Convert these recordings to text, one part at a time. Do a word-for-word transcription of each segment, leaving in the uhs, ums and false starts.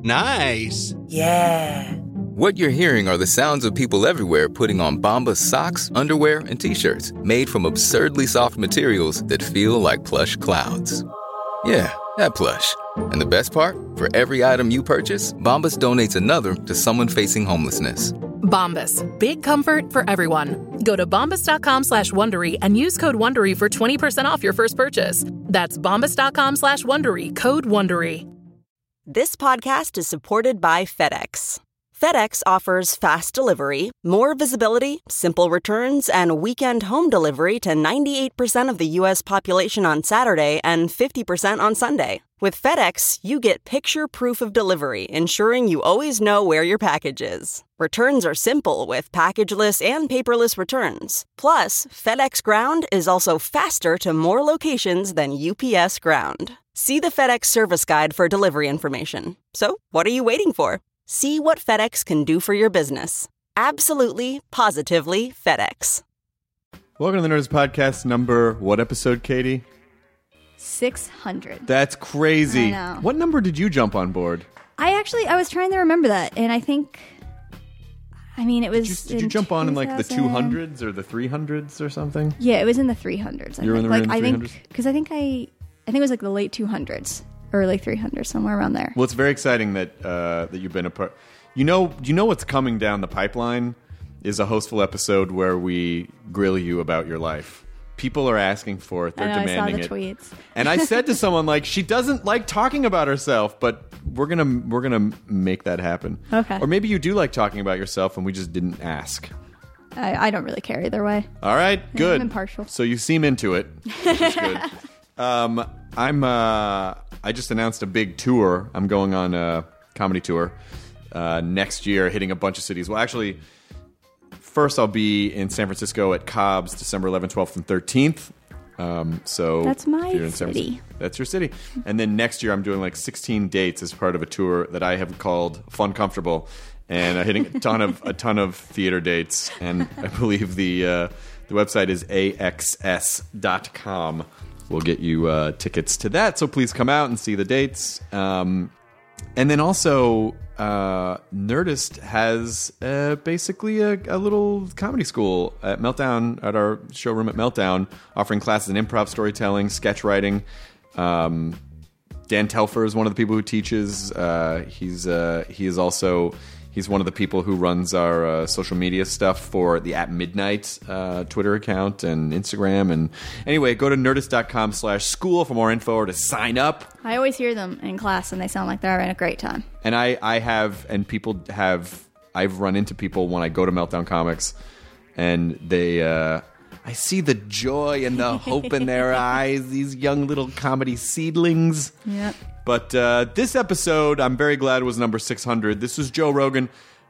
Nice. Yeah. What you're hearing are the sounds of people everywhere putting on Bombas socks, underwear, and T-shirts made from absurdly soft materials that feel like plush clouds. Yeah, that plush. And the best part? For every item you purchase, Bombas donates another to someone facing homelessness. Bombas. Big comfort for everyone. Go to bombas.com slash Wondery and use code Wondery for twenty percent off your first purchase. That's bombas.com slash Wondery. Code Wondery. This podcast is supported by FedEx. FedEx offers fast delivery, more visibility, simple returns, and weekend home delivery to ninety-eight percent of the U S population on Saturday and fifty percent on Sunday. With FedEx, you get picture proof of delivery, ensuring you always know where your package is. Returns are simple with packageless and paperless returns. Plus, FedEx Ground is also faster to more locations than U P S Ground. See the FedEx service guide for delivery information. So, what are you waiting for? See what FedEx can do for your business. Absolutely, positively FedEx. Welcome to the Nerdist Podcast number, what episode, Katie? six hundred. That's crazy. I know. What number did you jump on board? I actually, I was trying to remember that, and I think, I mean, it was Did you, did you jump on in like the two two hundreds or the three hundreds or something? Yeah, it was in the three hundreds. I You were in think. the, like, in the I three hundreds? think, because I think I, I think it was like the late two hundreds. Early three hundreds, somewhere around there. Well, it's very exciting that uh, that you've been a part. You know, you know what's coming down the pipeline is a hostful episode where we grill you about your life. People are asking for it. They're I know, demanding I saw the it. tweets. And I said to someone like, she doesn't like talking about herself, but we're gonna we're gonna make that happen. Okay. Or maybe you do like talking about yourself, and we just didn't ask. I, I don't really care either way. All right, good. I'm impartial. So you seem into it, which is good. um, I'm. Uh, I just announced a big tour. I'm going on a comedy tour uh, next year, hitting a bunch of cities. Well, actually, first I'll be in San Francisco at Cobb's, December eleventh, twelfth, and thirteenth. Um, so That's my if you're in San city. Francisco- that's your city. And then next year I'm doing like sixteen dates as part of a tour that I have called Fun Comfortable, and I'm hitting a ton of a ton of theater dates. And I believe the uh, the website is A X S dot com. We'll get you uh, tickets to that, so please come out and see the dates. Um, and then also, uh, Nerdist has uh, basically a, a little comedy school at Meltdown, at our showroom at Meltdown, offering classes in improv, storytelling, sketch writing. Um, Dan Telfer is one of the people who teaches. Uh, he's uh, he is also he's one of the people who runs our uh, social media stuff for the At Midnight uh, Twitter account and Instagram. And anyway, go to nerdist.com slash school for more info or to sign up. I always hear them in class, and they sound like they're having a great time. And I, I have, and people have, I've run into people when I go to Meltdown Comics, and they, uh, I see the joy and the hope in their eyes, these young little comedy seedlings. Yep. But uh, this episode, I'm very glad it was number six hundred. This was Joe Rogan.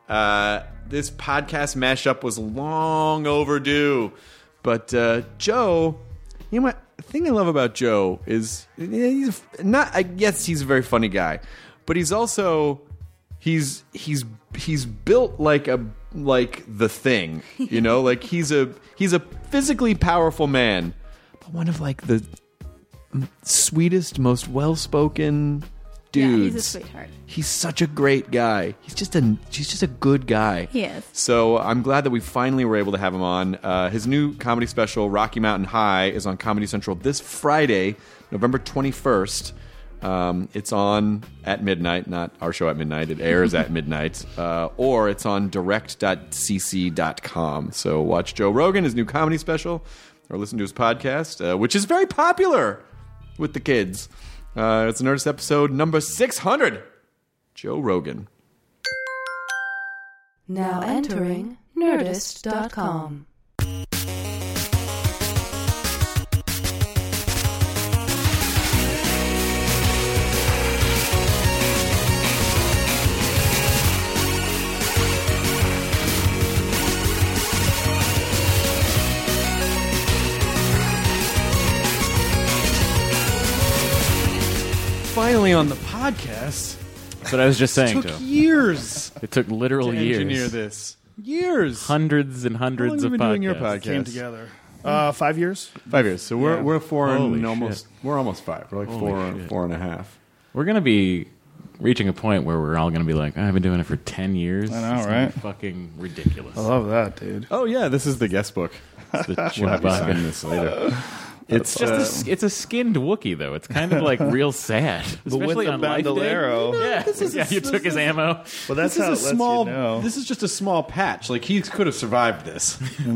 Uh, this podcast mashup was long overdue. But uh, Joe, you know what? The thing I love about Joe is he's not. I guess he's a very funny guy, but he's also he's he's he's built like a like the Thing. You know, like he's a he's a physically powerful man, but one of like the sweetest, most well-spoken dudes. Yeah, he's a sweetheart. He's such a great guy. He's just a he's just a good guy. He is. So I'm glad that we finally were able to have him on. Uh, his new comedy special, Rocky Mountain High, is on Comedy Central this Friday, November twenty-first. Um, it's on at midnight, not our show at midnight. It airs at midnight. Uh, or it's on direct dot c c dot com. So watch Joe Rogan, his new comedy special, or listen to his podcast, uh, which is very popular with the kids. Uh, it's Nerdist episode number six hundred. Joe Rogan. Now entering nerdist dot com. Finally on the podcast. That's what I was just saying It to took him. years It took literal to years. engineer this. Years. Hundreds and hundreds How long of have you been doing your podcasts. podcast? Came together. Uh, five years. Five years. So we're Yeah. we're four Holy and shit. almost we're almost five. We're like Holy four shit. four and a half. We're gonna be reaching a point where we're all going to be like, oh, I've been doing it for ten years. I know, It's gonna right? be fucking ridiculous. I love that, dude. Oh yeah, this is the guest book. It's the, we'll have you sign this later. It's just a, it's a skinned Wookiee though. It's kind of like real sad, But with especially the on Life Day. bandolero. Yeah, this is- yeah. You this took his is- ammo. Well, that's This how it is a lets small. you know. This is just a small patch. Like he could have survived this.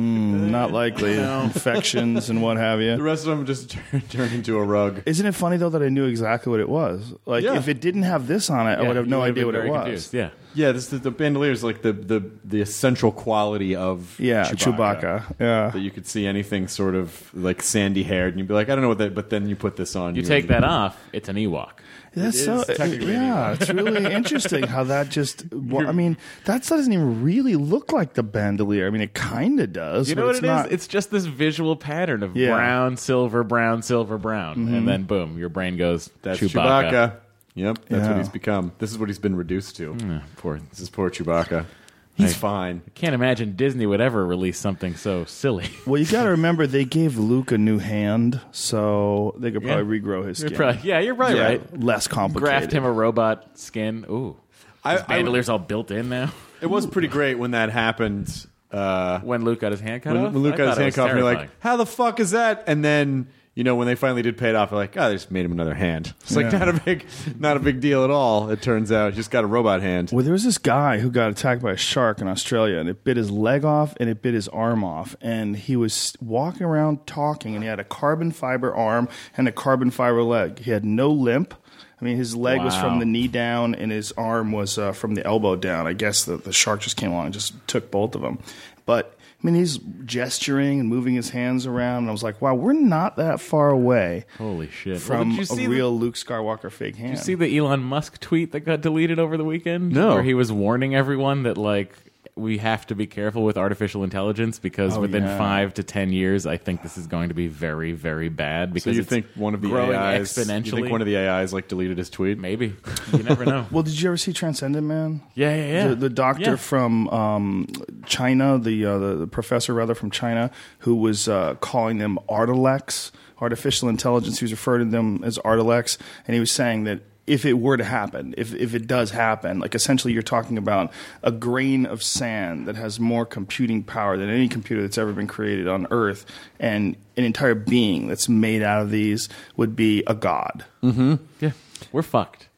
Not likely. Infections and what have The you. rest of them just turn, turn into a rug. Isn't it funny, though, that I knew exactly what it was? Like, Yeah. if it didn't have this on it, I Yeah, would have no you would've idea been what it very was. confused. Yeah. Yeah, this the, the bandolier is like the, the the essential quality of Yeah, Chewbacca. Chewbacca. Yeah. That you could see anything sort of like sandy haired, and you'd be like, I don't know what that. But then you put this on. You you're- take that off, it's an Ewok. That's It so, is technically an yeah, it's really interesting how that just, well, I mean, that doesn't even really look like the bandolier. I mean, it kind of does. You but know what it's it is? not, It's just this visual pattern of Yeah. brown, silver, brown, silver, brown, and then boom, your brain goes That's Chewbacca. Chewbacca. Yep, that's Yeah. what he's become. This is what he's been reduced to. Yeah, poor. This is poor Chewbacca. He's I- fine. Can't imagine Disney would ever release something so silly. Well, you got to remember they gave Luke a new hand, so they could probably regrow his You're skin. probably, yeah, you're probably Yeah, right. less complicated. Graft him a robot skin. Ooh, I, his I, bandolier's all built in now. it was pretty great when that happened. Uh, When Luke got his hand cut when, off, when Luke I got his thought it hand was cut off, and you're like, terrifying. how the fuck is that? And then, you know, when they finally did pay it off, they're like, oh, they just made him another hand. It's like Yeah. not a big, not a big deal at all. It turns out, he just got a robot hand. Well, there was this guy who got attacked by a shark in Australia, and it bit his leg off and it bit his arm off. And he was walking around talking, and he had a carbon fiber arm and a carbon fiber leg. He had no limp. I mean, his leg was Wow. from the knee down, and his arm was uh, from the elbow down. I guess the, the shark just came along and just took both of them. But I mean, he's gesturing and moving his hands around, and I was like, "Wow, we're not that far away Holy shit! Well, from did you a see real Luke Skywalker fake hand." The, did you see the Elon Musk tweet that got deleted over the weekend? No. Where he was warning everyone that like we have to be careful with artificial intelligence because Oh, within yeah. five to ten years, I think this is going to be very, very bad. So Because you it's think one of the growing A Is, exponentially? you think one of the A Is like deleted his tweet? Maybe you never know. Well, did you ever see Transcendent Man? yeah, yeah, yeah. The, the doctor Yeah. from um, China, the, uh, the the professor rather from China, who was uh, calling them Artilex, artificial intelligence. He was referring to them as Artilex, and he was saying that if it were to happen, if if it does happen, like essentially you're talking about a grain of sand that has more computing power than any computer that's ever been created on Earth, and an entire being that's made out of these would be a god. yeah, we're fucked.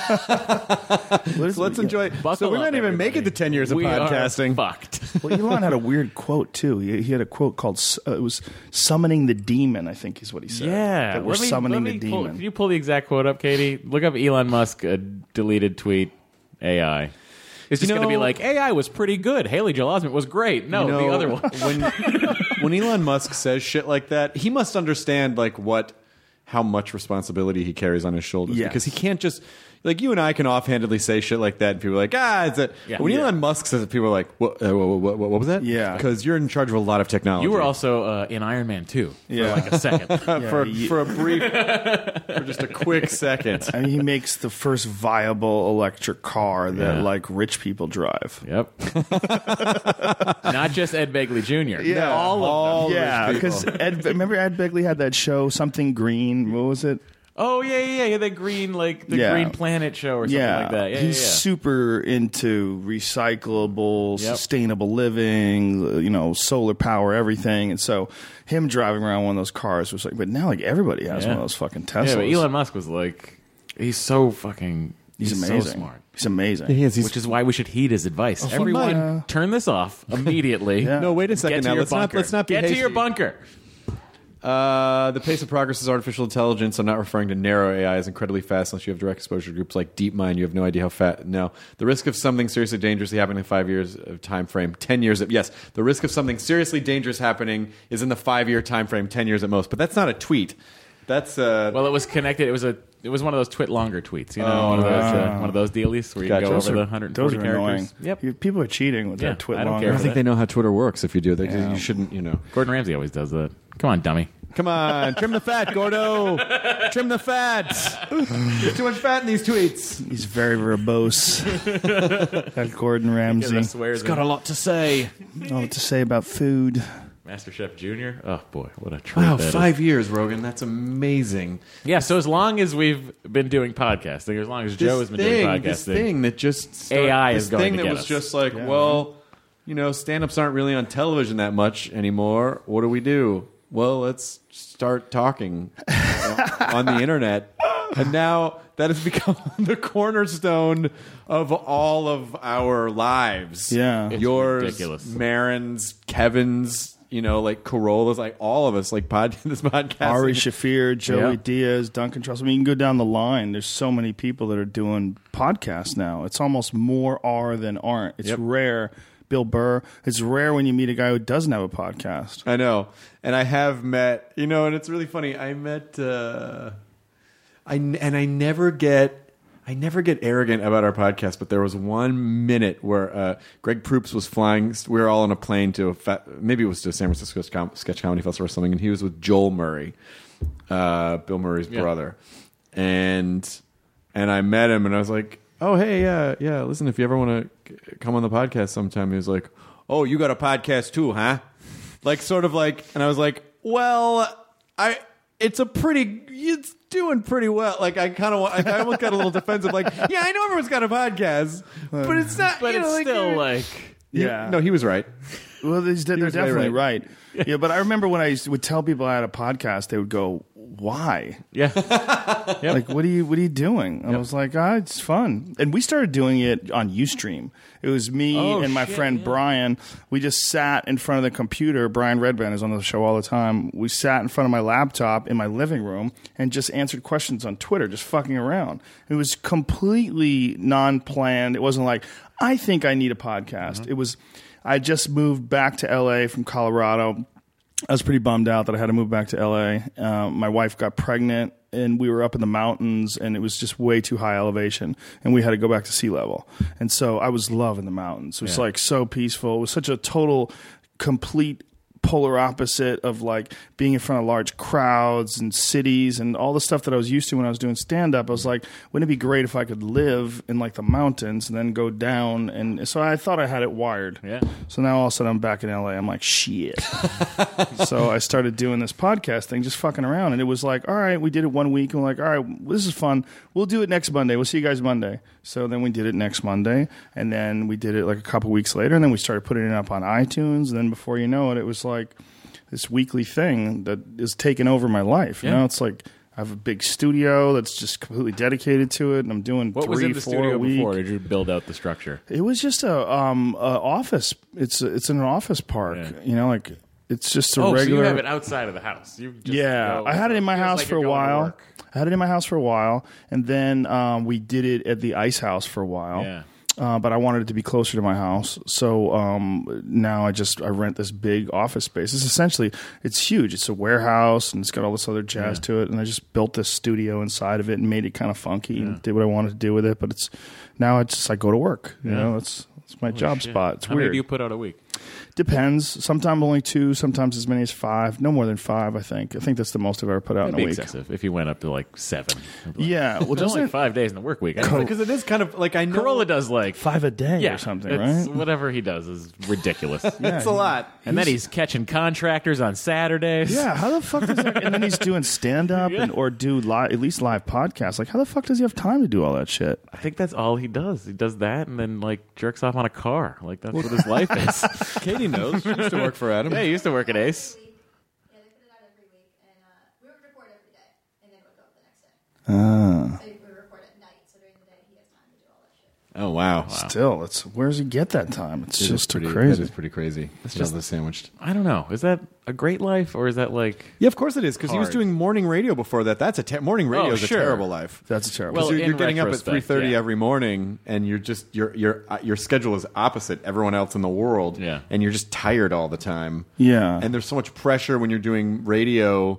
What is So let's it? enjoy. Buckle so we up, might even make it everybody. to ten years of we podcasting. Are fucked. Well, Elon had a weird quote too. He, he had a quote called uh, "It was summoning the demon." I think is what he said. Yeah, that we're let me- summoning let me the pull- demon. Can you pull the exact quote up, Katie? Look up Elon Musk uh, deleted tweet A I. It's just You going to be know- like A I was pretty good. Haley Joel Osment was great. No, You know, the other one. when when Elon Musk says shit like that, he must understand like what how much responsibility he carries on his shoulders Yes. because he can't just like you and I can offhandedly say shit like that and people are like ah it's it. Yeah. When Yeah. Elon Musk says it, people are like what, uh, what, what, what, what was that? Yeah. because you're in charge of a lot of technology. You were also uh, in Iron Man two Yeah. for like a second. Uh, for ye- for a brief for just a quick second. I mean, he makes the first viable electric car that Yeah. like rich people drive. Yep. Not just Ed Begley Junior Yeah. all of All them. rich Yeah, people. because Ed, remember Ed Begley had that show, Something Green. What was it? Oh yeah, yeah, yeah. The green, like the Yeah. Green Planet show or something yeah, like that. Yeah, he's yeah, yeah. super into recyclable, Yep. sustainable living. You know, solar power, everything. And so, him driving around one of those cars was like. But now, like everybody has Yeah. one of those fucking Teslas. Yeah, but Elon Musk was like, he's so fucking, he's, he's, amazing. so smart. He's amazing. He is. He's, Which is why we should heed his advice. Everyone, yeah. turn this off immediately. Yeah. no, wait a Get second to now. your Let's not bunker. let's not be Get to hasty. your bunker. Uh, the pace of progress is artificial intelligence. I'm not referring to narrow A I as incredibly fast unless you have direct exposure to groups like DeepMind. You have no idea how fast. No. The risk of something seriously dangerously happening in five years of time frame, ten years. Of, yes, the risk of something seriously dangerous happening is in the five-year time frame, ten years at most. But that's not a tweet. That's uh, Well, it was connected. It was a. It was one of those twit longer tweets. You know, one of those. Uh, one of those dealies where you Gotcha. go Those over are- the one hundred Those forty are characters. annoying. Yep. You- people are cheating with Yeah, that twit I don't longer. care I for think that. they know how Twitter works. If you do, they, Yeah. you shouldn't. You know. Gordon Ramsay always does that. Come on, dummy. Come on, trim the fat, Gordo. Trim the fat. There's too much fat in these tweets. He's very verbose. That Gordon Ramsay. Swears Got a lot to say. All to say about food. MasterChef Junior. Oh boy, what a treat! Wow, that is. five years, Rogan. That's amazing. Yeah, so as long as we've been doing podcasting, as long as Joe has been thing, doing podcasting, this thing that just start, A I this is going thing to that get was us. just like, well, you know, stand-ups aren't really on television that much anymore. What do we do? Well, let's start talking on the internet. And now that has become the cornerstone of all of our lives. Yeah. It's Yours, ridiculous. Marin's, Kevin's, you know, like Corolla's, like all of us, like pod, this podcast. Ari Shafir, Joey Yeah. Diaz, Duncan Trussell. I mean, you can go down the line. There's so many people that are doing podcasts now. It's almost more are than aren't. It's Yep. rare. Bill Burr. It's rare when you meet a guy who doesn't have a podcast. I know. And I have met, you know, and it's really funny. I met, uh, I, and I never get, I never get arrogant about our podcast, but there was one minute where uh, Greg Proops was flying. We were all on a plane to a, fa- maybe it was to a San Francisco Com- Sketch Comedy Festival or something, and he was with Joel Murray, uh, Bill Murray's Yeah. brother. And, and I met him, and I was like, oh, hey, yeah, yeah, listen, if you ever want to come on the podcast sometime, he was like, oh, you got a podcast too, huh? Like, sort of like, and I was like, well, I, it's a pretty, it's doing pretty well. Like, I kind of, I almost got a little defensive, like, yeah, I know everyone's got a podcast, but it's not, but you know, it's like, still uh, like Yeah. No, he was right. Well, they're, they're was very definitely right. Yeah, but I remember when I used to, would tell people I had a podcast, they would go, "Why? yeah. Like, what are you, what are you doing?" And I was like, "Ah, it's fun." And we started doing it on UStream. It was me Oh, and my shit, friend yeah. Brian. We just sat in front of the computer. Brian Redband is on the show all the time. We sat in front of my laptop in my living room and just answered questions on Twitter, just fucking around. It was completely non-planned. It wasn't like, I think I need a podcast. Mm-hmm. It was, I just moved back to L A from Colorado. I was pretty bummed out that I had to move back to L A. Um, my wife got pregnant, and we were up in the mountains, and it was just way too high elevation, and we had to go back to sea level. And so I was loving the mountains. It was Yeah. like so peaceful. It was such a total, complete polar opposite of like being in front of large crowds and cities and all the stuff that I was used to when I was doing stand up. I was like, wouldn't it be great if I could live in like the mountains and then go down? And so I thought I had it wired. Yeah. So now all of a sudden I'm back in L A. I'm like, shit. So I started doing this podcast thing, just fucking around. And it was like, all right, we did it one week. And we're like, all right, this is fun. We'll do it next Monday. We'll see you guys Monday. So then we did it next Monday. And then we did it like a couple weeks later. And then we started putting it up on iTunes. And then before you know it, it was like this weekly thing that is taking over my life. You Yeah. know, it's like I have a big studio that's just completely dedicated to it. And I'm doing What three, was in the four studio a week. before? Did you build out the structure? It was just a um a office. It's a, it's in an office park. Yeah. You know, like it's just a Oh, regular. so you have it outside of the house. You just yeah, go- I had it in my feels house like for you're a going to while. work. I had it in my house for a while, and then um, we did it at the Ice House for a while. Yeah. Uh, but I wanted it to be closer to my house, so um, now I just I rent this big office space. It's essentially it's huge. It's a warehouse and it's got all this other jazz Yeah. to it. And I just built this studio inside of it and made it kind of funky and did what I wanted to do with it. But it's now it's just I go to work. You Yeah. know, it's it's my job Shit. spot. It's How weird. many do you put out a week? Depends. Sometimes only two. Sometimes as many as five. No more than five. I think. I think that's the most I've ever put out That'd in a be week. excessive if you went up to like seven. Yeah. Well, Well, there's doesn't only it- five days in the work week. I think. Because it is kind of like I know Corolla does like five a day yeah, or something, it's- right? Whatever he does is ridiculous. it's a lot. And then he's catching contractors on Saturdays. Yeah, how the fuck does that? And then he's doing stand up Yeah. and or do live, at least live podcasts. Like, how the fuck does he have time to do all that shit? I think that's all he does. He does that and then like jerks off on a car. Like that's what his life is. Katie knows. She used to work for Adam. Yeah, he used to work at Ace. Yeah, they put it out every week, and uh, we would record every day, and then it would go up the next day. Ah, So we would record at night, so during the day he has time to do all that shit. Oh wow. still, it's where does he get that time? It's It is just too pretty, crazy. That is pretty crazy. It's just the sandwiched. I don't know. Is that a great life or is that like Yeah, of course it is. Because he was Hard. doing morning radio before that. That's a te- morning radio Oh, is sure. a terrible life. That's a terrible. Well, You're, in you're getting up at retrospect, three thirty yeah. every morning, and you're just your your uh, your schedule is opposite everyone else in the world. Yeah. and you're just tired all the time. Yeah. and there's so much pressure when you're doing radio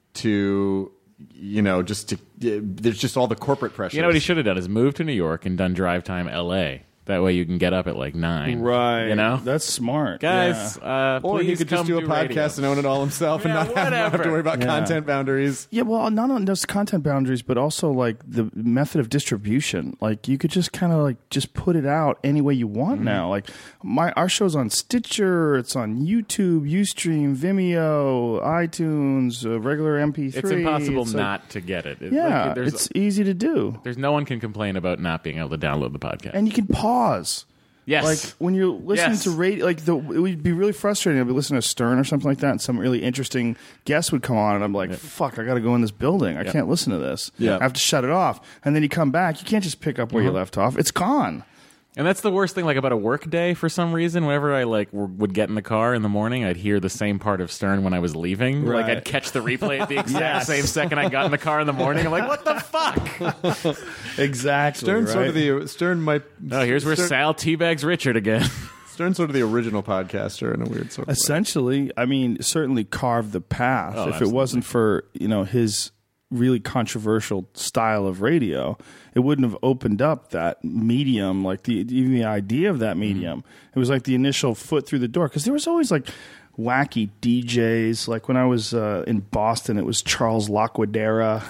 to, you know, just to. There's just all the corporate pressure. You know what he should have done is moved to New York and done drive time L A That way you can get up at like nine. Right. You know? That's smart. Guys, Yeah. uh, Or he please could just come do a do podcast radio. and own it all himself and Yeah, not have, not have to whatever. worry about Yeah. content boundaries. Yeah, well, not on just content boundaries, but also like the method of distribution. Like you could just kind of like just put it out any way you want Mm-hmm. now. Like my our show's on Stitcher, it's on YouTube, Ustream, Vimeo, iTunes, uh, regular M P three. It's impossible like- not to get it. It- Yeah, like, there's, it's easy to do, there's no one can complain about not being able to download the podcast. and you can pause. yes. Like when you're listening Yes. to radio, like the, it would be really frustrating. I'd be listening to Stern or something like that, and some really interesting guest would come on, and I'm like, "Fuck, I got to go in this building. I can't listen to this. Yeah. I have to shut it off." And then you come back, you can't just pick up where you left off. It's gone. And that's the worst thing, like about a work day. For some reason, whenever I like w- would get in the car in the morning, I'd hear the same part of Stern when I was leaving. Like Right. I'd catch the replay at the exact Yes. same second I got in the car in the morning. I'm like, what the fuck? Exactly. Stern's right? sort of the Stern might. Oh, here's where Stern, Sal teabags Richard again. Stern's sort of the original podcaster in a weird sort of way. essentially. I mean, certainly carved the path. Oh, if absolutely. it wasn't for you know his really controversial style of radio, it wouldn't have opened up that medium, like the even the idea of that medium. Mm-hmm. It was like the initial foot through the door, because there was always like wacky D Js. Like when I was uh, in Boston, it was Charles Laquadera,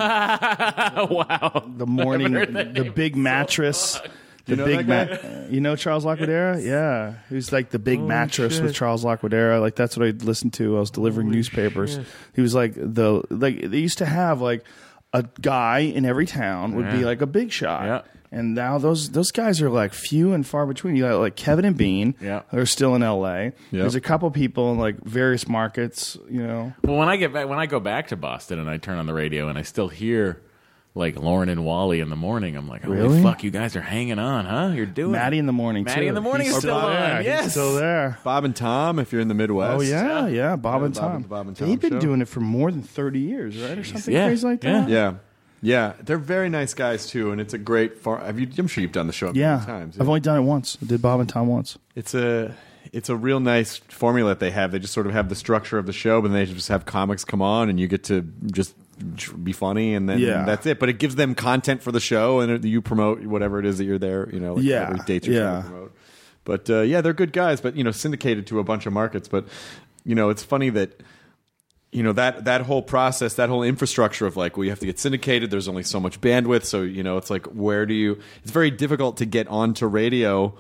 Wow. the morning, Never heard that the name. big mattress. The You know big that ma- you know Charles Laquadera? Yeah. He was like the big mattress with Charles Laquadera. Like that's what I listened to. I was delivering newspapers. He was like the like they used to have like a guy in every town would be Yeah. like a big shot. Yeah. And now those those guys are like few and far between. You got like Kevin and Bean. Yeah. They're still in L A. There's a couple people in like various markets, you know. Well, when I get back, when I go back to Boston and I turn on the radio and I still hear like Lauren and Wally in the morning, I'm like, holy Really? fuck, you guys are hanging on, huh? You're doing Maddie in the morning Maddie too. in the morning He's is still there. on. He's Yes. still there. Bob and Tom, if you're in the Midwest. Oh yeah, yeah, Bob Yeah, and Bob Tom. and- Bob and Tom They've been show. doing it for more than thirty years, right, or something Yeah, crazy like yeah. that. Yeah. Yeah. They're very nice guys, too, and it's a great. Far- have you, I'm sure you've done the show a Yeah, few times. I've only done it once. I did Bob and Tom once. It's a it's a real nice formula that they have. They just sort of have the structure of the show, but then they just have comics come on, and you get to just be funny, and then Yeah. that's it. But it gives them content for the show, and it, you promote whatever it is that you're there. You know, like Yeah, whatever dates you're yeah. trying to promote. But uh, yeah, they're good guys. But you know, syndicated to a bunch of markets. But you know, it's funny that. You know, that that whole process, that whole infrastructure of like, well, you have to get syndicated. There's only so much bandwidth. So, you know, it's like, where do you... It's very difficult to get onto radio,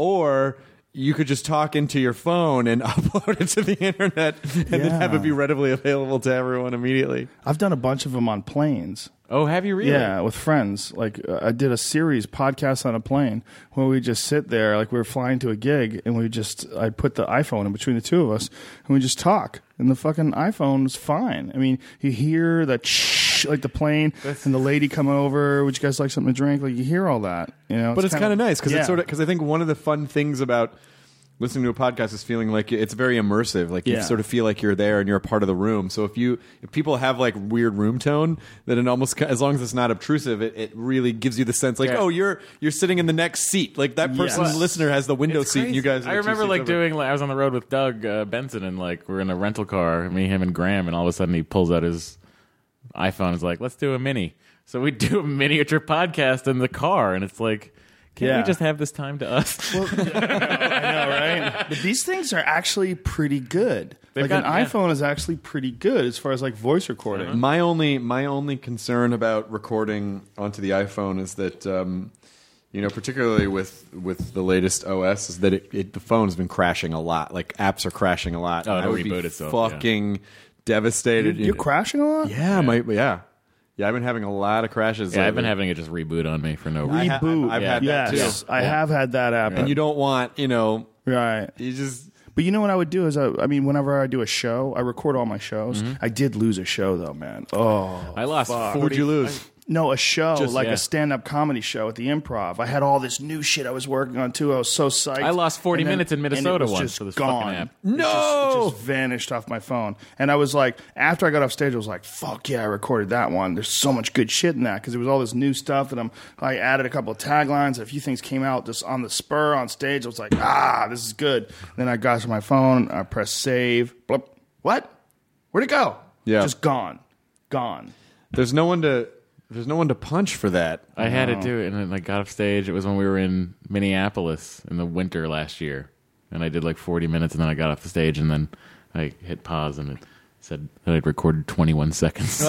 or you could just talk into your phone and upload it to the internet and then have Yeah. it be readily available to everyone immediately. I've done a bunch of them on planes. Oh, have you really? Yeah, with friends. Like uh, I did a series podcast on a plane where we just sit there, like we were flying to a gig, and we just I put the iPhone in between the two of us, and we just talk. And the fucking iPhone is fine. I mean, you hear that shh, like the plane, and the lady coming over. Would you guys like something to drink? Like you hear all that, you know. But it's kind of nice because yeah. it's sort of because I think one of the fun things about listening to a podcast is feeling like it's very immersive. Like you Yeah. sort of feel like you're there and you're a part of the room. So if you if people have like weird room tone, then it almost as long as it's not obtrusive, it, it really gives you the sense like Yeah. oh you're you're sitting in the next seat. Like that person's Yes. listener has the window It's seat and you crazy. guys. I are two remember seats like over. doing. Like, I was on the road with Doug uh, Benson, and like we're in a rental car, me, him, and Graham, and all of a sudden he pulls out his iPhone. and is like, "Let's do a mini." So we do a miniature podcast in the car, and it's like, can't Yeah. we just have this time to us? I know, right? But these things are actually pretty good. They've like got- an yeah. iPhone is actually pretty good as far as like voice recording. My only my only concern about recording onto the iPhone is that um, you know, particularly with with the latest O S, is that it, it the phone's been crashing a lot. Like apps are crashing a lot. Oh, And I it'll would be reboot itself, yeah. fucking devastated. You're crashing a lot. Yeah, my yeah, yeah. I've been having a lot of crashes. Yeah, I've been lately. having it just reboot on me for no I reason. ha- Reboot. I've had Yeah. that yes, too. I have had that happen. And you don't want, you know, right. you just But you know what I would do is, I, I mean, whenever I do a show, I record all my shows. Mm-hmm. I did lose a show though, man. Oh, I lost forty. who'd you lose? no, a show Just- like yeah. a stand-up comedy show at the Improv. I had all this new shit I was working on too. I was so psyched. I lost forty And then- minutes in and Minnesota it was once just for this fucking gone. app. It just- No! it just vanished off my phone. And I was like, after I got off stage, I was like, "Fuck yeah, I recorded that one." There's so much good shit in that because it was all this new stuff that I'm. I added a couple of taglines. And a few things came out just on the spur on stage. I was like, "Ah, this is good." Then I got to my phone. I pressed save. Blip. What? Where'd it go? Yeah. Just gone. Gone. There's no one to There's no one to punch for that. I had to do it, and then I got off stage. It was when we were in Minneapolis in the winter last year, and I did like forty minutes, and then I got off the stage, and then I hit pause, and it said that I'd recorded twenty-one seconds.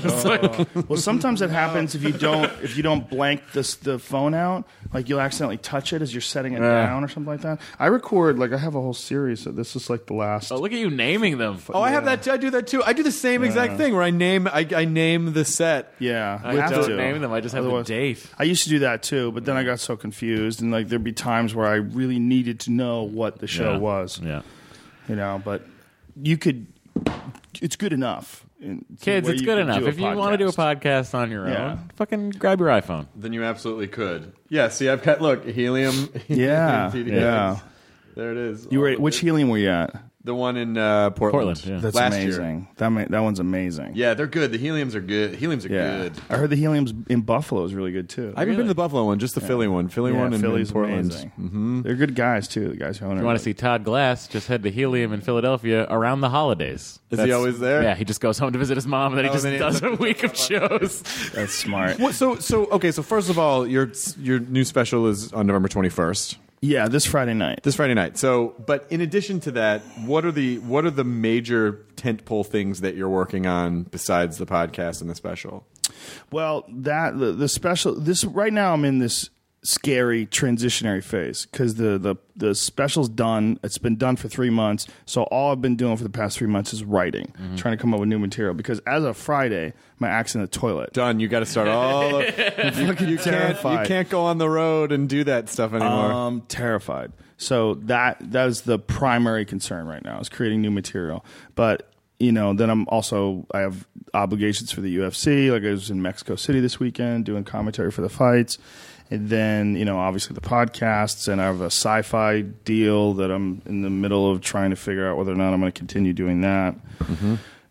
Well, sometimes it happens if you don't if you don't blank this the phone out, like you'll accidentally touch it as you're setting it Yeah. down or something like that. I record like I have a whole series. That this is like the last. Oh, look at you naming them. Oh, I have that. Too. I do that too. I do the same exact thing where I name I, I name the set. Yeah, I you have don't to. name them. I just have Otherwise- the date. I used to do that too, but then I got so confused, and like there'd be times where I really needed to know what the show Yeah. was. Yeah. You know, but you could. It's good enough. in- Kids, where it's you good could enough. do a If you want to do a podcast. podcast on your Yeah. own, fucking grab your iPhone. Then you absolutely could. Yeah. See, I've got look helium. Yeah, P D yeah. X. There it is. You were All of which it. helium were you at? The one in uh, Portland. Portland, yeah. That's Last amazing. year. That ma- that one's amazing. Yeah, they're good. The heliums are good. Heliums are Yeah. good. I heard the heliums in Buffalo is really good too. I haven't been to the Buffalo one, just the Philly one. Philly yeah, one and Philly's in Portland. amazing. Mm-hmm. They're good guys too. The guys who own it. If you want to see Todd Glass, just head to Helium in Philadelphia around the holidays. Is he always there? Yeah, he just goes home to visit his mom, and then he Oh, just then he- does a week of shows. That's smart. What, so so okay. So first of all, your your new special is on November twenty-first. Yeah, this Friday night. This Friday night. So, but in addition to that, what are the what are the major tentpole things that you're working on besides the podcast and the special? Well, that the, the special this right now I'm in this scary transitionary phase because the, the the special's done. It's been done for three months. So all I've been doing for the past three months is writing, trying to come up with new material. Because as of Friday, my act's in the toilet. Done. You got to start all. Of, you, you can't. You terrified. can't go on the road and do that stuff anymore. Um, terrified. So that that is the primary concern right now is creating new material. But you know, then I'm also I have obligations for the U F C. Like I was in Mexico City this weekend doing commentary for the fights, and then you know, obviously the podcasts, and I have a sci-fi deal that I'm in the middle of trying to figure out whether or not I'm going to continue doing that. Mm-hmm.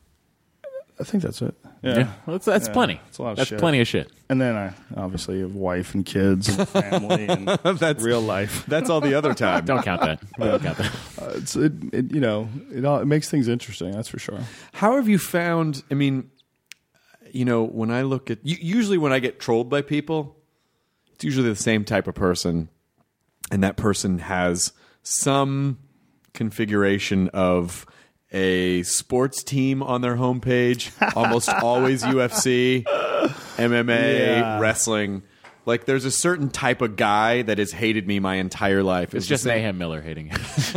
I think that's it. Yeah, Yeah, well, that's, that's Yeah. plenty. It's a lot of that's shit. plenty of shit. And then I obviously have wife and kids and family and That's real life. That's all the other time. Don't count that. Don't count that. Uh, it's it, it you know it all it makes things interesting. That's for sure. How have you found? I mean, you know, when I look at u- usually when I get trolled by people, it's usually the same type of person, and that person has some configuration of a sports team on their homepage, almost always U F C, M M A, Yeah. wrestling. Like, there's a certain type of guy that has hated me my entire life. It's the just same- Mayhem Miller hating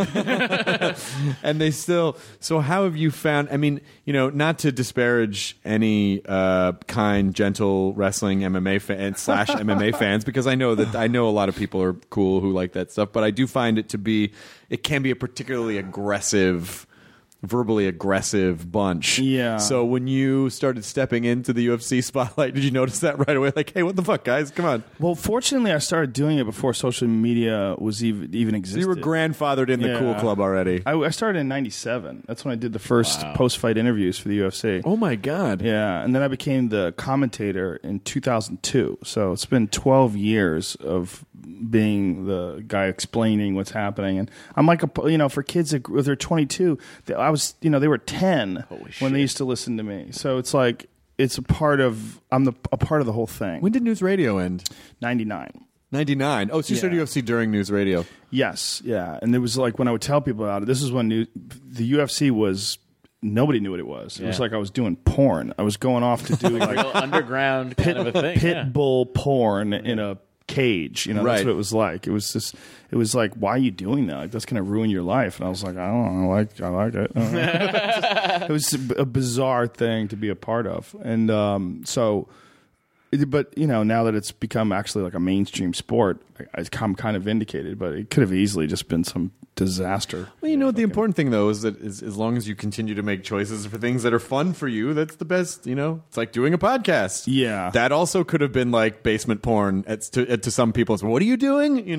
it. and they still. So how have you found? I mean, you know, not to disparage any uh, kind, gentle wrestling M M A fan slash M M A fans, because I know that I know a lot of people are cool who like that stuff, but I do find it to be. It can be a particularly aggressive. Verbally aggressive bunch. Yeah. So when you started stepping into the U F C spotlight, did you notice that right away? Like, hey, what the fuck, guys? Come on. Well, fortunately, I started doing it before social media was even even So existed. you were grandfathered in the Yeah. cool club already. I, I started in ninety-seven. That's when I did the first post-fight interviews for the U F C. Oh my god. Yeah, and then I became the commentator in two thousand two. So it's been twelve years of being the guy explaining what's happening. And I'm like, a, you know, for kids that they're twenty-two, they, I was, you know, they were ten when they used to listen to me. So it's like it's a part of I'm the a part of the whole thing. When did News Radio end? ninety-nine. ninety-nine. Oh, so you started Yeah. U F C during News Radio. Yes, yeah, and it was like when I would tell people about it. This is when new, the U F C was. Nobody knew what it was. It was Yeah. like I was doing porn. I was going off to do like Real underground kind of a thing. pit yeah. bull porn in a cage. You know, Right. that's what it was like. It was just, it was like, why are you doing that? Like, that's going to ruin your life. And I was like, I don't know. I like, I like it. I don't know. It was a bizarre thing to be a part of. And um, so, it- but you know, now that it's become actually like a mainstream sport, I, I'm kind of vindicated. But it could have easily just been some disaster. Well, you know what the important thing though is that is, as long as you continue to make choices for things that are fun for you, that's the best. You know, it's like doing a podcast. Yeah. that also could have been like basement porn at, to, to some people. So what are you doing? You know.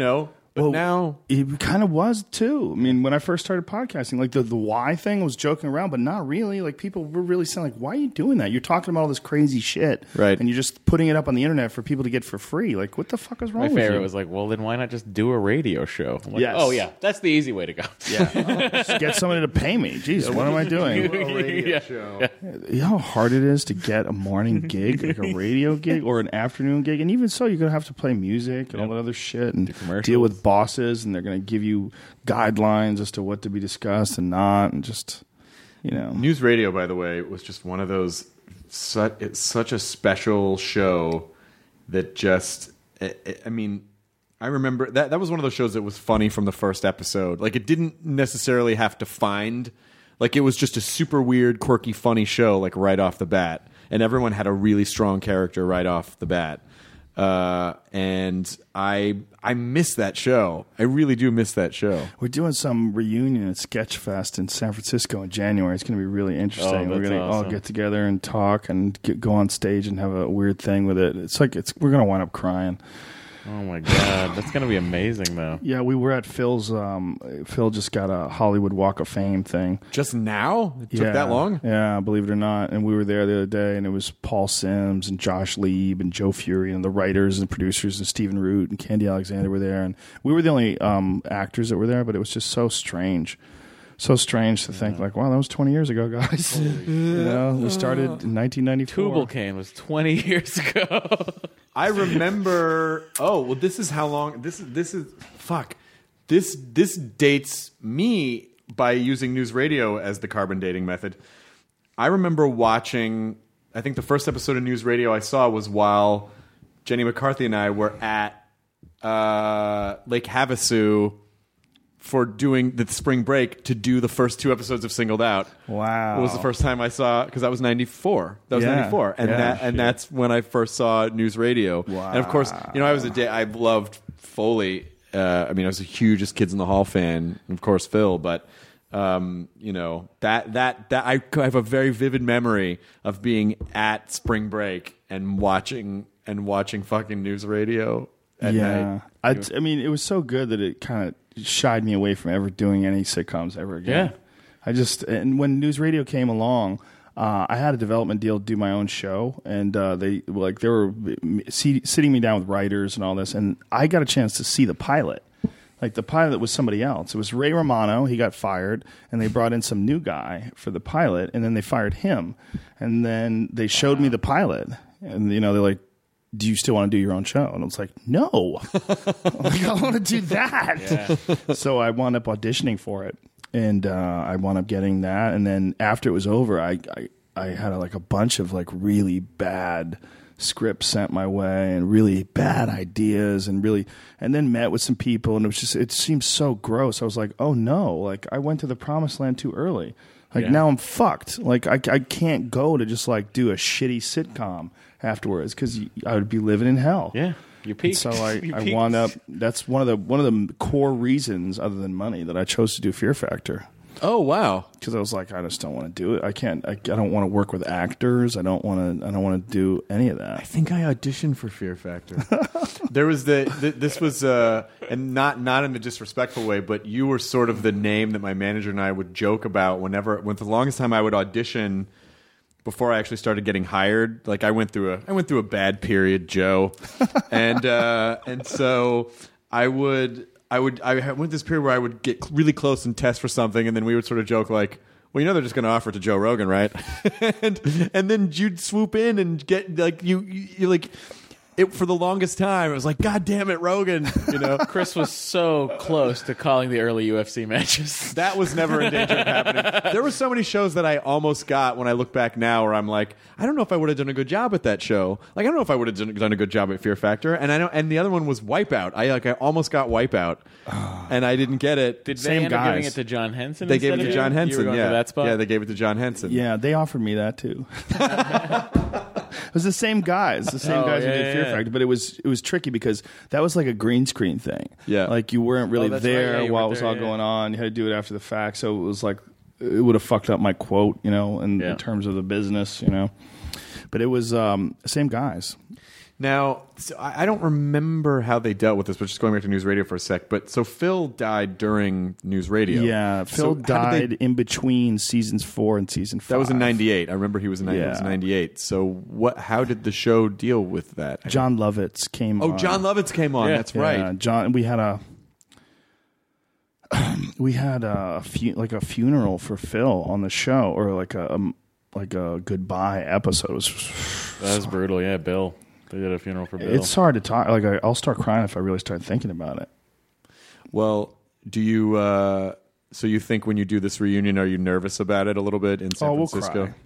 But Well, now it kind of was too. I mean, when I first started podcasting, like the the why thing was joking around, but not really. Like people were really saying, like, "Why are you doing that? You're talking about all this crazy shit, Right. And you're just putting it up on the internet for people to get for free. Like, what the fuck is wrong My with favorite you?" was like, well, then why not just do a radio show? I'm like, Yes. oh, yeah, that's the easy way to go. Yeah, just get somebody to pay me. Jeez, what am I doing? yeah. You know how hard it is to get a morning gig, like a radio gig or an afternoon gig, and even so, you're gonna have to play music and all that other shit and commercials. deal with bosses, and they're gonna give you guidelines as to what to be discussed and not, and just you know. News Radio, by the way, was just one of those. Such, it's such a special show that just. I, I mean, I remember that that was one of those shows that was funny from the first episode. Like it didn't necessarily have to find. Like it was just a super weird, quirky, funny show. Like right off the bat, and everyone had a really strong character right off the bat. Uh, and I I miss that show. I really do miss that show. We're doing some reunion at Sketchfest in San Francisco in January. It's going to be really interesting. Oh, we're that's going to all awesome. get together and talk and get, go on stage and have a weird thing with it. It's like it's we're going to wind up crying. Oh, my God. That's going to be amazing, though. Yeah, we were at Phil's. Um, Phil just got a Hollywood Walk of Fame thing. Just now? It took yeah, that long? Yeah, believe it or not. And we were there the other day, and it was Paul Sims and Josh Lieb and Joe Fury and the writers and producers and Stephen Root and Candy Alexander were there. And we were the only um, actors that were there, but it was just so strange. So strange to think, like, wow, that was twenty years ago, guys. you know, we started in nineteen ninety-four. Tubal Cain was twenty years ago. I remember. Oh well, this is how long. This is this is fuck. This this dates me by using News Radio as the carbon dating method. I remember watching. I think the first episode of News Radio I saw was while Jenny McCarthy and I were at uh, Lake Havasu for doing the spring break to do the first two episodes of Singled Out. Wow. It was the first time I saw, because that was ninety-four. That was Yeah. ninety-four. And Yeah. that and that's when I first saw News Radio. Wow. And of course, you know, I was a day I loved Foley. Uh, I mean, I was the hugest Kids in the Hall fan, and of course Phil, but um, you know, that that that I have a very vivid memory of being at spring break and watching and watching fucking News Radio at yeah. night. I, I mean, it was so good that it kind of shied me away from ever doing any sitcoms ever again. Yeah. I just, and when News Radio came along, uh, I had a development deal to do my own show, and uh, they like they were see, sitting me down with writers and all this, and I got a chance to see the pilot. Like the pilot was somebody else. It was Ray Romano. He got fired, and they brought in some new guy for the pilot, and then they fired him, and then they showed me the pilot, and you know they're like, do you still want to do your own show? And I was like, no. like, I want to do that. Yeah. So I wound up auditioning for it. And uh, I wound up getting that. And then after it was over, I, I, I had a, like a bunch of like really bad scripts sent my way and really bad ideas and really, and then met with some people. And it was just, it seemed so gross. I was like, oh no, like I went to the promised land too early. Like Yeah. now I'm fucked. Like I, I can't go to just like do a shitty sitcom afterwards because I would be living in hell. Yeah, you peaked. So I, You I peaked. wound up. That's one of the one of the core reasons, other than money, that I chose to do Fear Factor. Oh wow. Because I was like, I just don't want to do it. I can't. I, I don't want to work with actors. I don't want to. I don't want to do any of I that. think I auditioned for Fear Factor. There was the, the this was uh, and not not in the disrespectful way, but you were sort of the name that my manager and I would joke about whenever. When the longest time I would audition before I actually started getting hired. Like I went through a I went through a bad period, Joe, and uh, and so I would. I would. I went this period where I would get really close and test for something, and then we would sort of joke like, "Well, you know, they're just going to offer it to Joe Rogan, right?" and and then you'd swoop in and get like you you you're like. It, for the longest time, it was like, God damn it, Rogan! You know, Chris was so close to calling the early U F C matches. that was never in danger of happening. There were so many shows that I almost got when I look back now, where I'm like, I don't know if I would have done a good job at that show. Like, I don't know if I would have done, done a good job at Fear Factor. And I know, and the other one was Wipeout. I like, I almost got Wipeout, and I didn't get it. Did Same they end up giving guys. it to John Henson? They gave it instead to of John you? Henson. You were going yeah, to that spot? yeah, they gave it to John Henson. Yeah, they offered me that too. It was the same guys, the same Oh, guys yeah, who did yeah, Fear yeah. Factor, but it was it was tricky because that was like a green screen thing. Yeah. like you weren't really Oh, that's right. there Yeah, you while weren't it was there, all yeah. going on. You had to do it after the fact, so it was like it would have fucked up my quote, you know, in, Yeah. in terms of the business, you know. But it was um, same guys. Now, so I I don't remember how they dealt with this, but just going back to News Radio for a sec. But so Phil died during News Radio. Yeah, Phil So how did died they- in between seasons four and season five. That was in ninety-eight. I remember he was in Yeah. it was ninety-eight. So what? How did the show deal with that? John Lovitz came Oh, on. John Lovitz came on. Yeah. That's Yeah, right. John. We had a we had a fu- like a funeral for Phil on the show, or like a um, like a goodbye episode. It was, That was brutal. Yeah, Bill. They did a funeral for Bill. it's hard to talk. Like I, I'll start crying if I really start thinking about it. Well, do you? Uh, so you think when you do this reunion, are you nervous about it a little bit in San Oh, we'll Francisco? cry.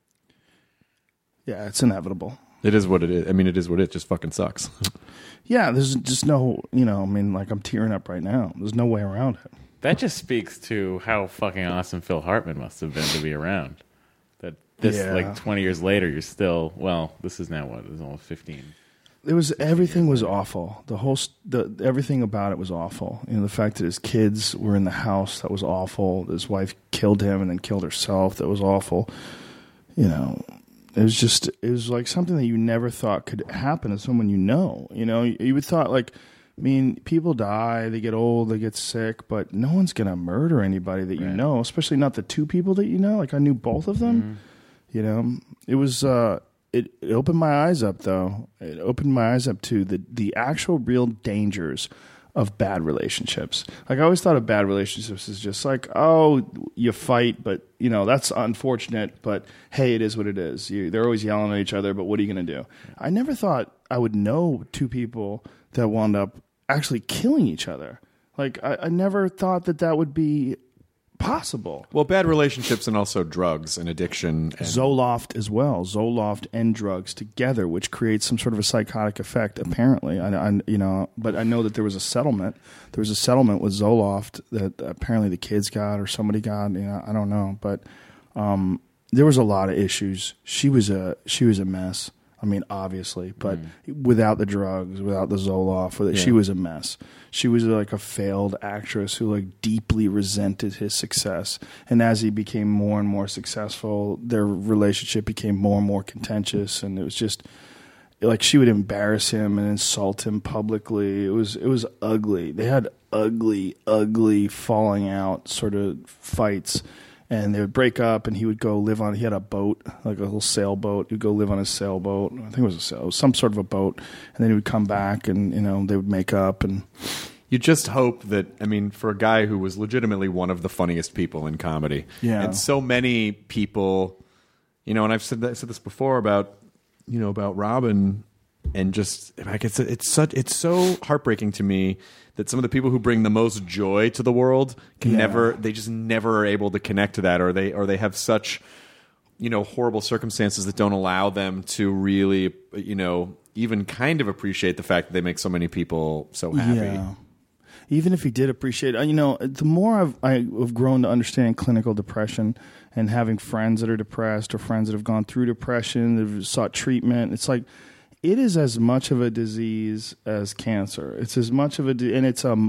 Yeah, it's inevitable. It is what it is. I mean, it is what it. Just fucking sucks. Yeah, there's just no, you know, I mean, like I'm tearing up right now. There's no way around it. That just speaks to how fucking awesome Phil Hartman must have been to be around. That this, Yeah. like, twenty years later, you're still, well, this is now what? This is almost fifteen. It was everything was awful. The whole st- the everything about it was awful. You know, the fact that his kids were in the house, that was awful. His wife killed him and then killed herself, that was awful. You know, it was just it was like something that you never thought could happen to someone you know. You know, you, you would thought like, I mean, people die, they get old, they get sick, but no one's gonna murder anybody that you Right. know, especially not the two people that you know. Like I knew both of them. Mm-hmm. You know, it was. Uh, It, it opened my eyes up, though. It opened my eyes up to the, the actual real dangers of bad relationships. Like, I always thought of bad relationships as just like, oh, you fight, but, you know, that's unfortunate, but hey, it is what it is. You, they're always yelling at each other, but what are you going to do? I never thought I would know two people that wound up actually killing each other. Like, I, I never thought that that would be possible. Well, bad relationships and also drugs and addiction. And Zoloft as well. Zoloft and drugs together, which creates some sort of a psychotic effect. Apparently, I, I you know, but I know that there was a settlement. There was a settlement with Zoloft that apparently the kids got or somebody got. You know, I don't know, but um, there was a lot of issues. She was a she was a mess. I mean, obviously, but mm. without the drugs, without the Zoloft, yeah. she was a mess. She was like a failed actress who like deeply resented his success. And as he became more and more successful, their relationship became more and more contentious. And it was just like she would embarrass him and insult him publicly. It was it was ugly. They had ugly, ugly falling out sort of fights. And they would break up, and he would go live on. He had a boat, like a little sailboat. He'd go live on his sailboat. I think it was a sail, it was some sort of a boat. And then he would come back, and you know they would make up. And you just hope that, I mean, for a guy who was legitimately one of the funniest people in comedy, yeah, and so many people, you know, and I've said that, said this before about, you know, about Robin, and just like it's it's such it's so heartbreaking to me that some of the people who bring the most joy to the world can yeah. never, they just never are able to connect to that, or they or they have such, you know, horrible circumstances that don't allow them to really, you know, even kind of appreciate the fact that they make so many people so happy. Yeah. Even if he did appreciate it, you know, the more I've, I've grown to understand clinical depression and having friends that are depressed or friends that have gone through depression, that have sought treatment, it's like, it is as much of a disease as cancer. It's as much of a, and it's a,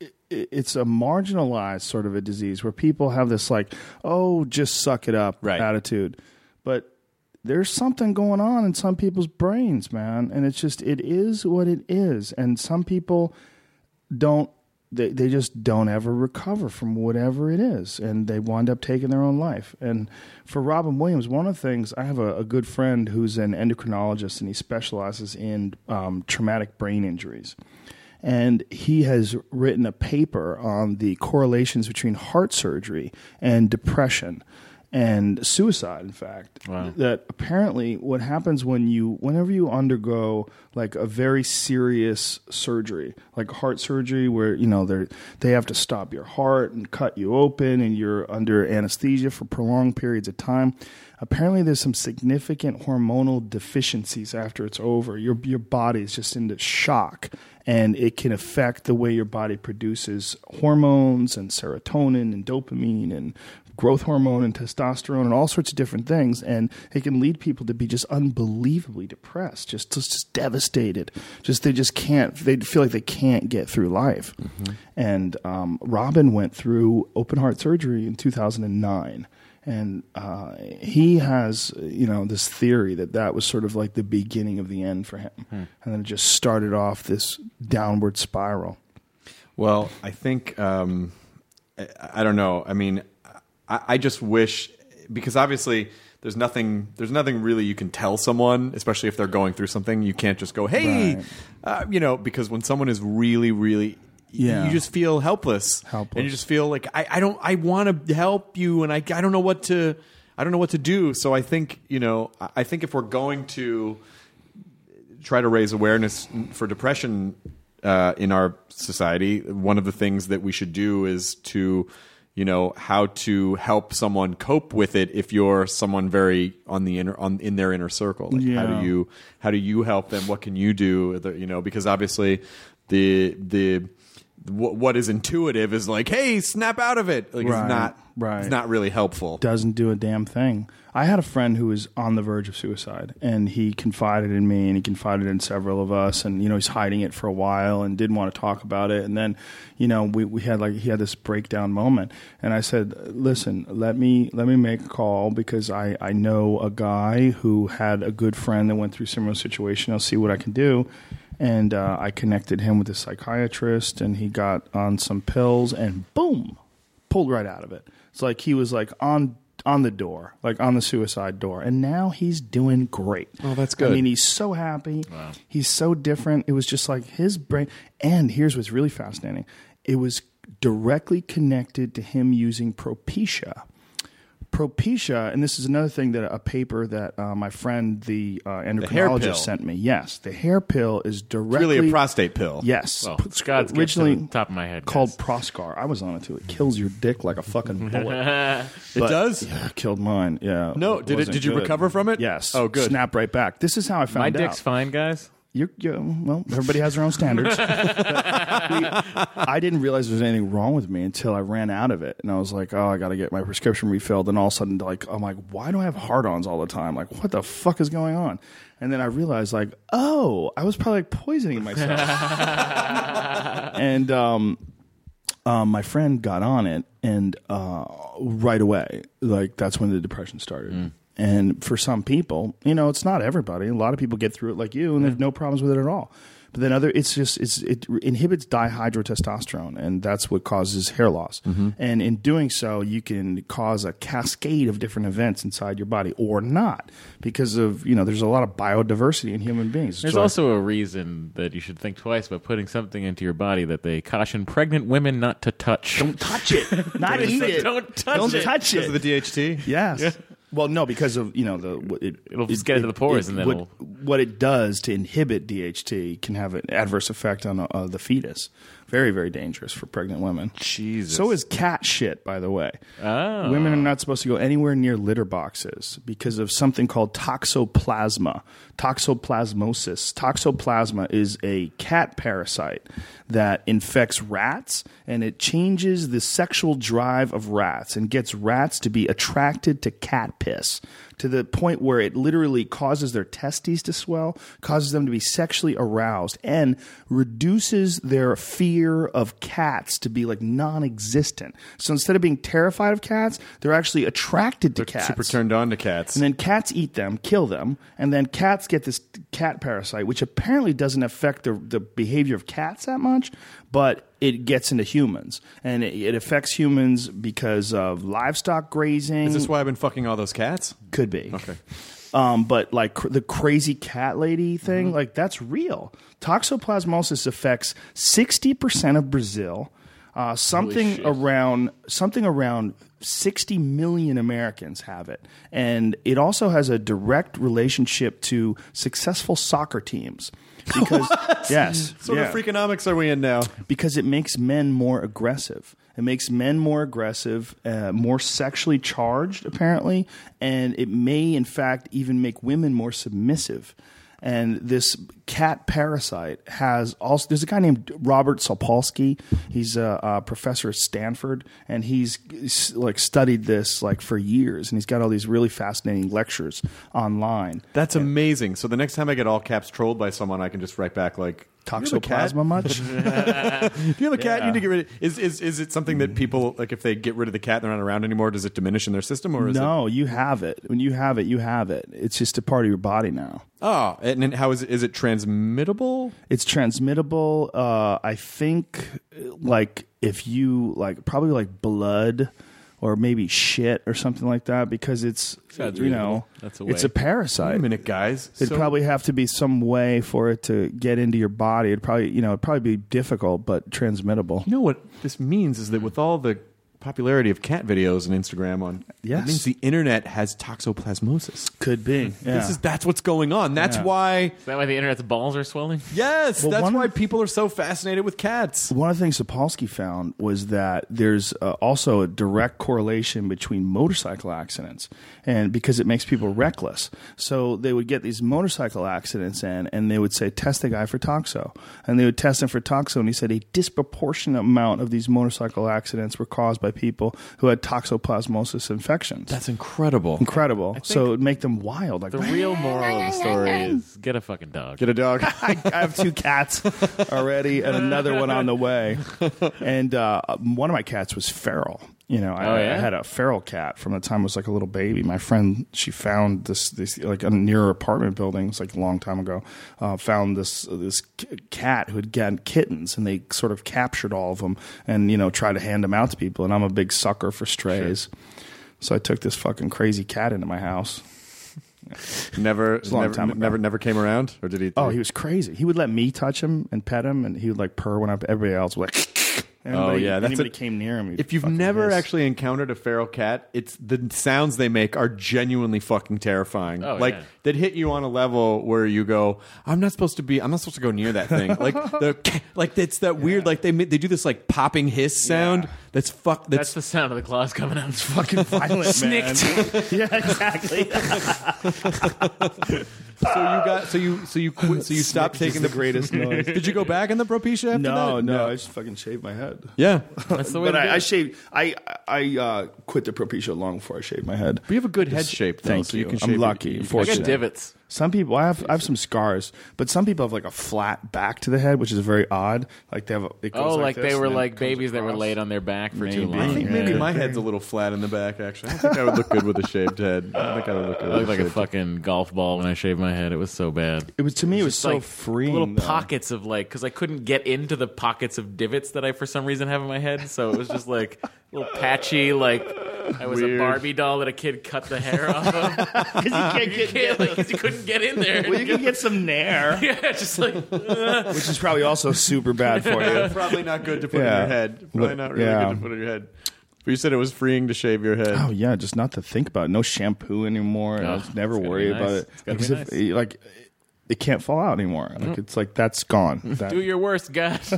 it's a marginalized sort of a disease where people have this like, oh, just suck it up right. attitude. But there's something going on in some people's brains, man. And it's just, it is what it is. And some people don't, they, they just don't ever recover from whatever it is. And they wind up taking their own life. And for Robin Williams, one of the things, I have a, a good friend who's an endocrinologist, and he specializes in um, traumatic brain injuries. And he has written a paper on the correlations between heart surgery and depression and suicide, in fact. Wow. That apparently what happens when you, whenever you undergo like a very serious surgery, like heart surgery where, you know, they they have to stop your heart and cut you open and you're under anesthesia for prolonged periods of time. Apparently there's some significant hormonal deficiencies after it's over. Your your body is just into shock, and it can affect the way your body produces hormones and serotonin and dopamine and growth hormone and testosterone and all sorts of different things. And it can lead people to be just unbelievably depressed, just, just, just devastated. Just they just can't, they feel like they can't get through life. Mm-hmm. And um, Robin went through open heart surgery in two thousand nine. And uh, he has, you know, this theory that that was sort of like the beginning of the end for him. Hmm. And then it just started off this downward spiral. Well, I think, um, I, I don't know. I mean, I, I just wish, because obviously there's nothing, there's nothing really you can tell someone, especially if they're going through something. You can't just go, hey, Right. uh, you know, because when someone is really, really, Yeah. you just feel helpless. Helpless. And you just feel like, I, I don't, I want to help you, and I, I don't know what to, I don't know what to do. So I think, you know, I I think if we're going to try to raise awareness for depression uh, in our society, one of the things that we should do is to, you know, how to help someone cope with it if you're someone very on the inner, on in their inner circle. Like how Yeah. do you, how do you help them? What can you do? The- You know, because obviously the the what, what is intuitive is like, hey, snap out of it. Like Right, it's not, right. it's not really helpful. Doesn't do a damn thing. I had a friend who was on the verge of suicide, and he confided in me, and he confided in several of us, and you know he's hiding it for a while and didn't want to talk about it, and then you know we, we had like he had this breakdown moment, and I said, listen, let me let me make a call because I I know a guy who had a good friend that went through a similar situation. I'll see what I can do. And uh, I connected him with a psychiatrist, and he got on some pills, and boom, pulled right out of it. It's like he was like on on the door, like on the suicide door, and now he's doing great. Oh, that's I good. mean, he's so happy. Wow. He's so different. It was just like his brain. And here's what's really fascinating: it was directly connected to him using Propecia. Propecia, and this is another thing that a paper that uh, my friend, the uh, hair pill. endocrinologist, sent me. Yes, the hair pill is directly It's really a prostate pill. Yes, Well, P- Scott's gets originally to the top of my head, called guys. Proscar. I was on it too. It kills your dick like a fucking bullet. It But- does? Yeah, it killed mine. Yeah. No, did it- wasn't did you good. recover from it? Yes. Oh, good. Snapped right back. This is how I found My out. dick's fine, guys. You're, you're, well, everybody has their own standards. We- I didn't realize there was anything wrong with me until I ran out of it, and I was like, "Oh, I got to get my prescription refilled." And all of a sudden, like, I'm like, "Why do I have hard-ons all the time? Like, what the fuck is going on?" And then I realized, like, "Oh, I was probably like poisoning myself." and um, um, my friend got on it, and uh, right away, like, that's when the depression started. Mm. And for some people, you know, it's not everybody. A lot of people get through it like you, and they have no problems with it at all. But then other, it's just it's it inhibits dihydrotestosterone, and that's what causes hair loss. Mm-hmm. And in doing so, you can cause a cascade of different events inside your body, or not, because of you know, there's a lot of biodiversity in human beings. There's So- also a reason that you should think twice about putting something into your body that they caution pregnant women not to touch. don't touch it, not eat it. Don't touch Don't it. touch Because of the it. D H T? Yes. Well, no, because of you know the what it, It'll just get into the pores and then what, it'll- what it does to inhibit D H T can have an adverse effect on uh, the fetus. Very, very dangerous for pregnant women. Jesus. So is cat shit, by the way. Oh. Women are not supposed to go anywhere near litter boxes because of something called toxoplasma, toxoplasmosis. Toxoplasma is a cat parasite that infects rats, and it changes the sexual drive of rats and gets rats to be attracted to cat piss to the point where it literally causes their testes to swell, causes them to be sexually aroused, and reduces their fear of cats to be like non-existent. So instead of being terrified of cats, they're actually attracted to cats. Super turned on to cats. And then cats eat them, kill them, and then cats get this cat parasite, which apparently doesn't affect the, the behavior of cats that much, but it gets into humans. And it, it affects humans because of livestock grazing. Is this why I've been fucking all those cats? Could be. Okay. Um, but like cr- the crazy cat lady thing, like that's real. Toxoplasmosis affects sixty percent of Brazil. Uh, something around something around sixty million Americans have it, and it also has a direct relationship to successful soccer teams. Because yes, What sort yeah. of freakonomics are we in now? Because it makes men more aggressive. It makes men more aggressive, uh, more sexually charged, apparently, and it may, in fact, even make women more submissive. And this cat parasite has also. There's a guy named Robert Sapolsky. He's a, a professor at Stanford, and he's, he's like studied this like for years, and he's got all these really fascinating lectures online. That's amazing. So the next time I get all caps trolled by someone, I can just write back like, Toxoplasma much? Do you have a cat? Yeah. You need to get rid of. Is is is it something that people like? If they get rid of the cat, they're not around anymore. Does it diminish in their system, or is No, it? you have it. When you have it, you have it. It's just a part of your body now. Oh, and then how is it? Is it transmittable? It's transmittable. Uh, I think, like if you like, probably like blood. Or maybe shit or something like that, because it's Sounds you know reasonable. That's a it's way. a parasite. Wait a minute, guys. It'd So- probably have to be some way for it to get into your body. It'd probably you know it'd probably be difficult, but transmittable. You know what this means is that with all the popularity of cat videos and Instagram on, Yes. it means the internet has toxoplasmosis. Could be. Yeah. This is that's what's going on. That's Yeah. why. Is that why the internet's balls are swelling? Yes, Well, that's one why of- people are so fascinated with cats. One of the things Sapolsky found was that there's uh, also a direct correlation between motorcycle accidents, and because it makes people reckless. So they would get these motorcycle accidents in, and they would say, test the guy for toxo. And they would test him for toxo, and he said a disproportionate amount of these motorcycle accidents were caused by people who had toxoplasmosis infections. That's incredible. incredible. So it would make them wild. Like, The real moral of the story is get a fucking dog. Get a dog. I, I have two cats already and another one on the way. And uh, one of my cats was feral. You know, I, Oh, yeah? I had a feral cat from the time I was like a little baby. My friend, she found this, this like near her apartment building, it's like a long time ago, uh, found this this c- cat who had gotten kittens, and they sort of captured all of them and, you know, tried to hand them out to people. And I'm a big sucker for strays. So I took this fucking crazy cat into my house. Never, a long never, time ago. never, never came around, or did he? Oh, he was crazy. He would let me touch him and pet him, and he would like purr when I, everybody else would like. Oh, yeah, that's anybody a- came near him. he'd If you've fucking never hiss. actually encountered a feral cat, it's the sounds they make are genuinely fucking terrifying. Oh, like yeah. that hit you on a level where you go, "I'm not supposed to be. I'm not supposed to go near that thing." Like the like it's that weird. Like they ma- they do this like popping hiss sound. Yeah. That's fuck. That's That's, the sound of the claws coming out. fucking violent, man. Yeah, exactly. so you got so you so you quit, so you stopped taking the greatest noise. Did you go back in the Propecia after No, that? no, I just fucking shaved my head. Yeah, That's the way But to do I, I it. shaved. I I uh, quit the Propecia long before I shaved my head. but you have a good head shape. Though, Thank so you. you. can I'm shave lucky. It. You- I Fortunate. got divots. Some people, I have I have some scars, but some people have like a flat back to the head, which is very odd. Like they have, a, it goes Oh, like, like this, they were and then like comes babies that were across. laid on their back for too Maybe. long. I think Yeah. maybe Could my be. head's a little flat in the back. Actually, I don't think I would look good with a shaved head. I don't think I would look good. I with looked like a shaved fucking golf ball when I shaved my head. It was so bad. It was to me. It was Just so like freeing. little though. pockets of like, because I couldn't get into the pockets of divots that I for some reason have in my head. So it was just like little patchy, like I was Weird. a Barbie doll that a kid cut the hair off of. Because you can't get. Yeah, like, 'cause you couldn't get in there. Well, you can get some nair, Yeah, just like uh, which is probably also super bad for you. Probably not good to put Yeah. in your head. Probably But- not really yeah. good to put in your head. But you said it was freeing to shave your head. Oh yeah, just not to think about it. No shampoo anymore. Oh, I was never it's gotta worry be about nice. it. It's gotta Because be if- nice. like it can't fall out anymore. Like it's like that's gone. That- do your worst, guys.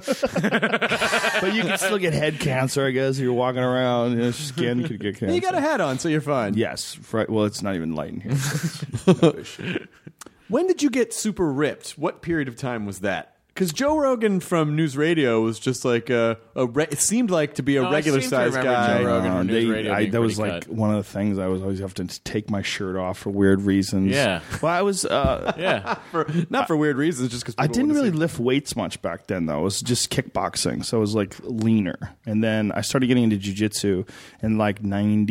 but you can still get head cancer, I guess. If you're walking around, you know, skin could get cancer. You got a hat on, so you're fine. Yes. Right. Well, it's not even light in here. so it's no issue. When did you get super ripped? What period of time was that? Because Joe Rogan from News Radio was just like a, a re- it seemed like to be a Oh, I regular seem to sized remember guy. Joe Rogan. Uh, on News they- Radio I, being that was pretty like cut. one of the things I was always have to take my shirt off for weird reasons. Yeah. Well, I was. Uh, Yeah. For, not for weird reasons, just because I didn't really lift weights much back then, though. It was just kickboxing, so I was like leaner. And then I started getting into jiu-jitsu in like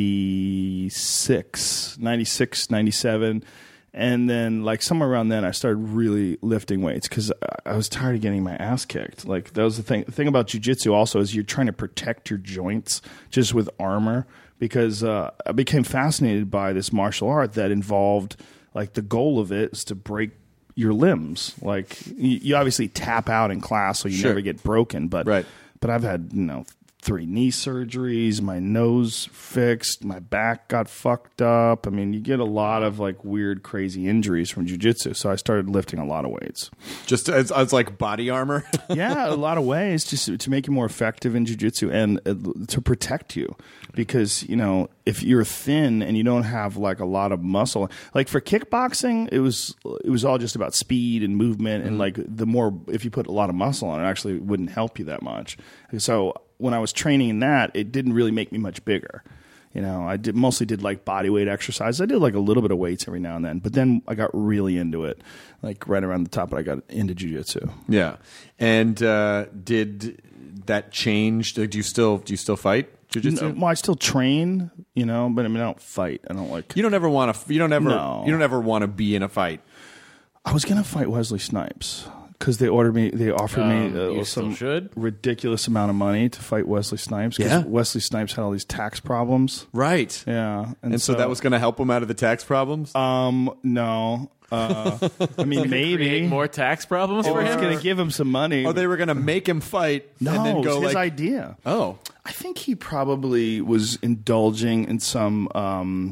ninety-six, ninety-six, ninety-seven. And then, like, somewhere around then, I started really lifting weights because I was tired of getting my ass kicked. Like, that was the thing. The thing about jiu-jitsu also is you're trying to protect your joints just with armor because uh, I became fascinated by this martial art that involved, like, the goal of it is to break your limbs. Like, you, you obviously tap out in class so you Sure. never get broken. But, Right. but I've had, you know, three knee surgeries, my nose fixed, my back got fucked up. I mean, you get a lot of like weird, crazy injuries from jiu-jitsu. So I started lifting a lot of weights. Just as, as like body armor. Yeah, a lot of ways just to make you more effective in jiu-jitsu and uh, to protect you. Because, you know, if you're thin and you don't have like a lot of muscle, like for kickboxing, it was it was all just about speed and movement. And like the more, if you put a lot of muscle on it, actually wouldn't help you that much. So when I was training in that, it didn't really make me much bigger. You know, I did mostly did like body weight exercise. I did like a little bit of weights every now and then, but then I got really into it, like right around the top. I got into jiu-jitsu. Yeah, and uh, did that change? Do you still do you still fight jiu-jitsu? No, well, I still train, you know, but I mean, I don't fight. I don't like. You don't ever want to. You don't ever. No. You don't ever want to be in a fight. I was gonna fight Wesley Snipes. Because they ordered me, they offered Um, me uh, you some still should? ridiculous amount of money to fight Wesley Snipes. 'Cause Yeah. Wesley Snipes had all these tax problems. Right. Yeah, And, so, that was going to help him out of the tax problems. um no. Uh, I mean, maybe Create more tax problems Or for it's him. going to give him some money. Oh, they were going to make him fight no, and then it was go his like, idea. oh, I think he probably was indulging in some. Um,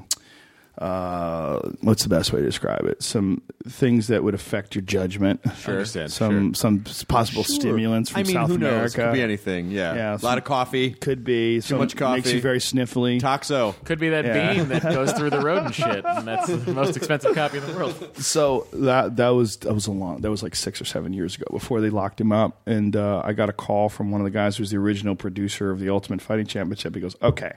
uh, what's the best way to describe it? Some things that would affect your judgment. Sure. Understand, Some sure. some possible Sure. stimulants from I mean, South who knows? America. Could be anything. Yeah. Yeah, a some- lot of coffee. Could be Too much coffee. Makes you very sniffly. Toxo. Could be that Yeah. bean that goes through the road and shit, and that's the most expensive copy in the world. So that that was that was a long that was like six or seven years ago before they locked him up, and uh, I got a call from one of the guys who was the original producer of the Ultimate Fighting Championship. He goes, "Okay,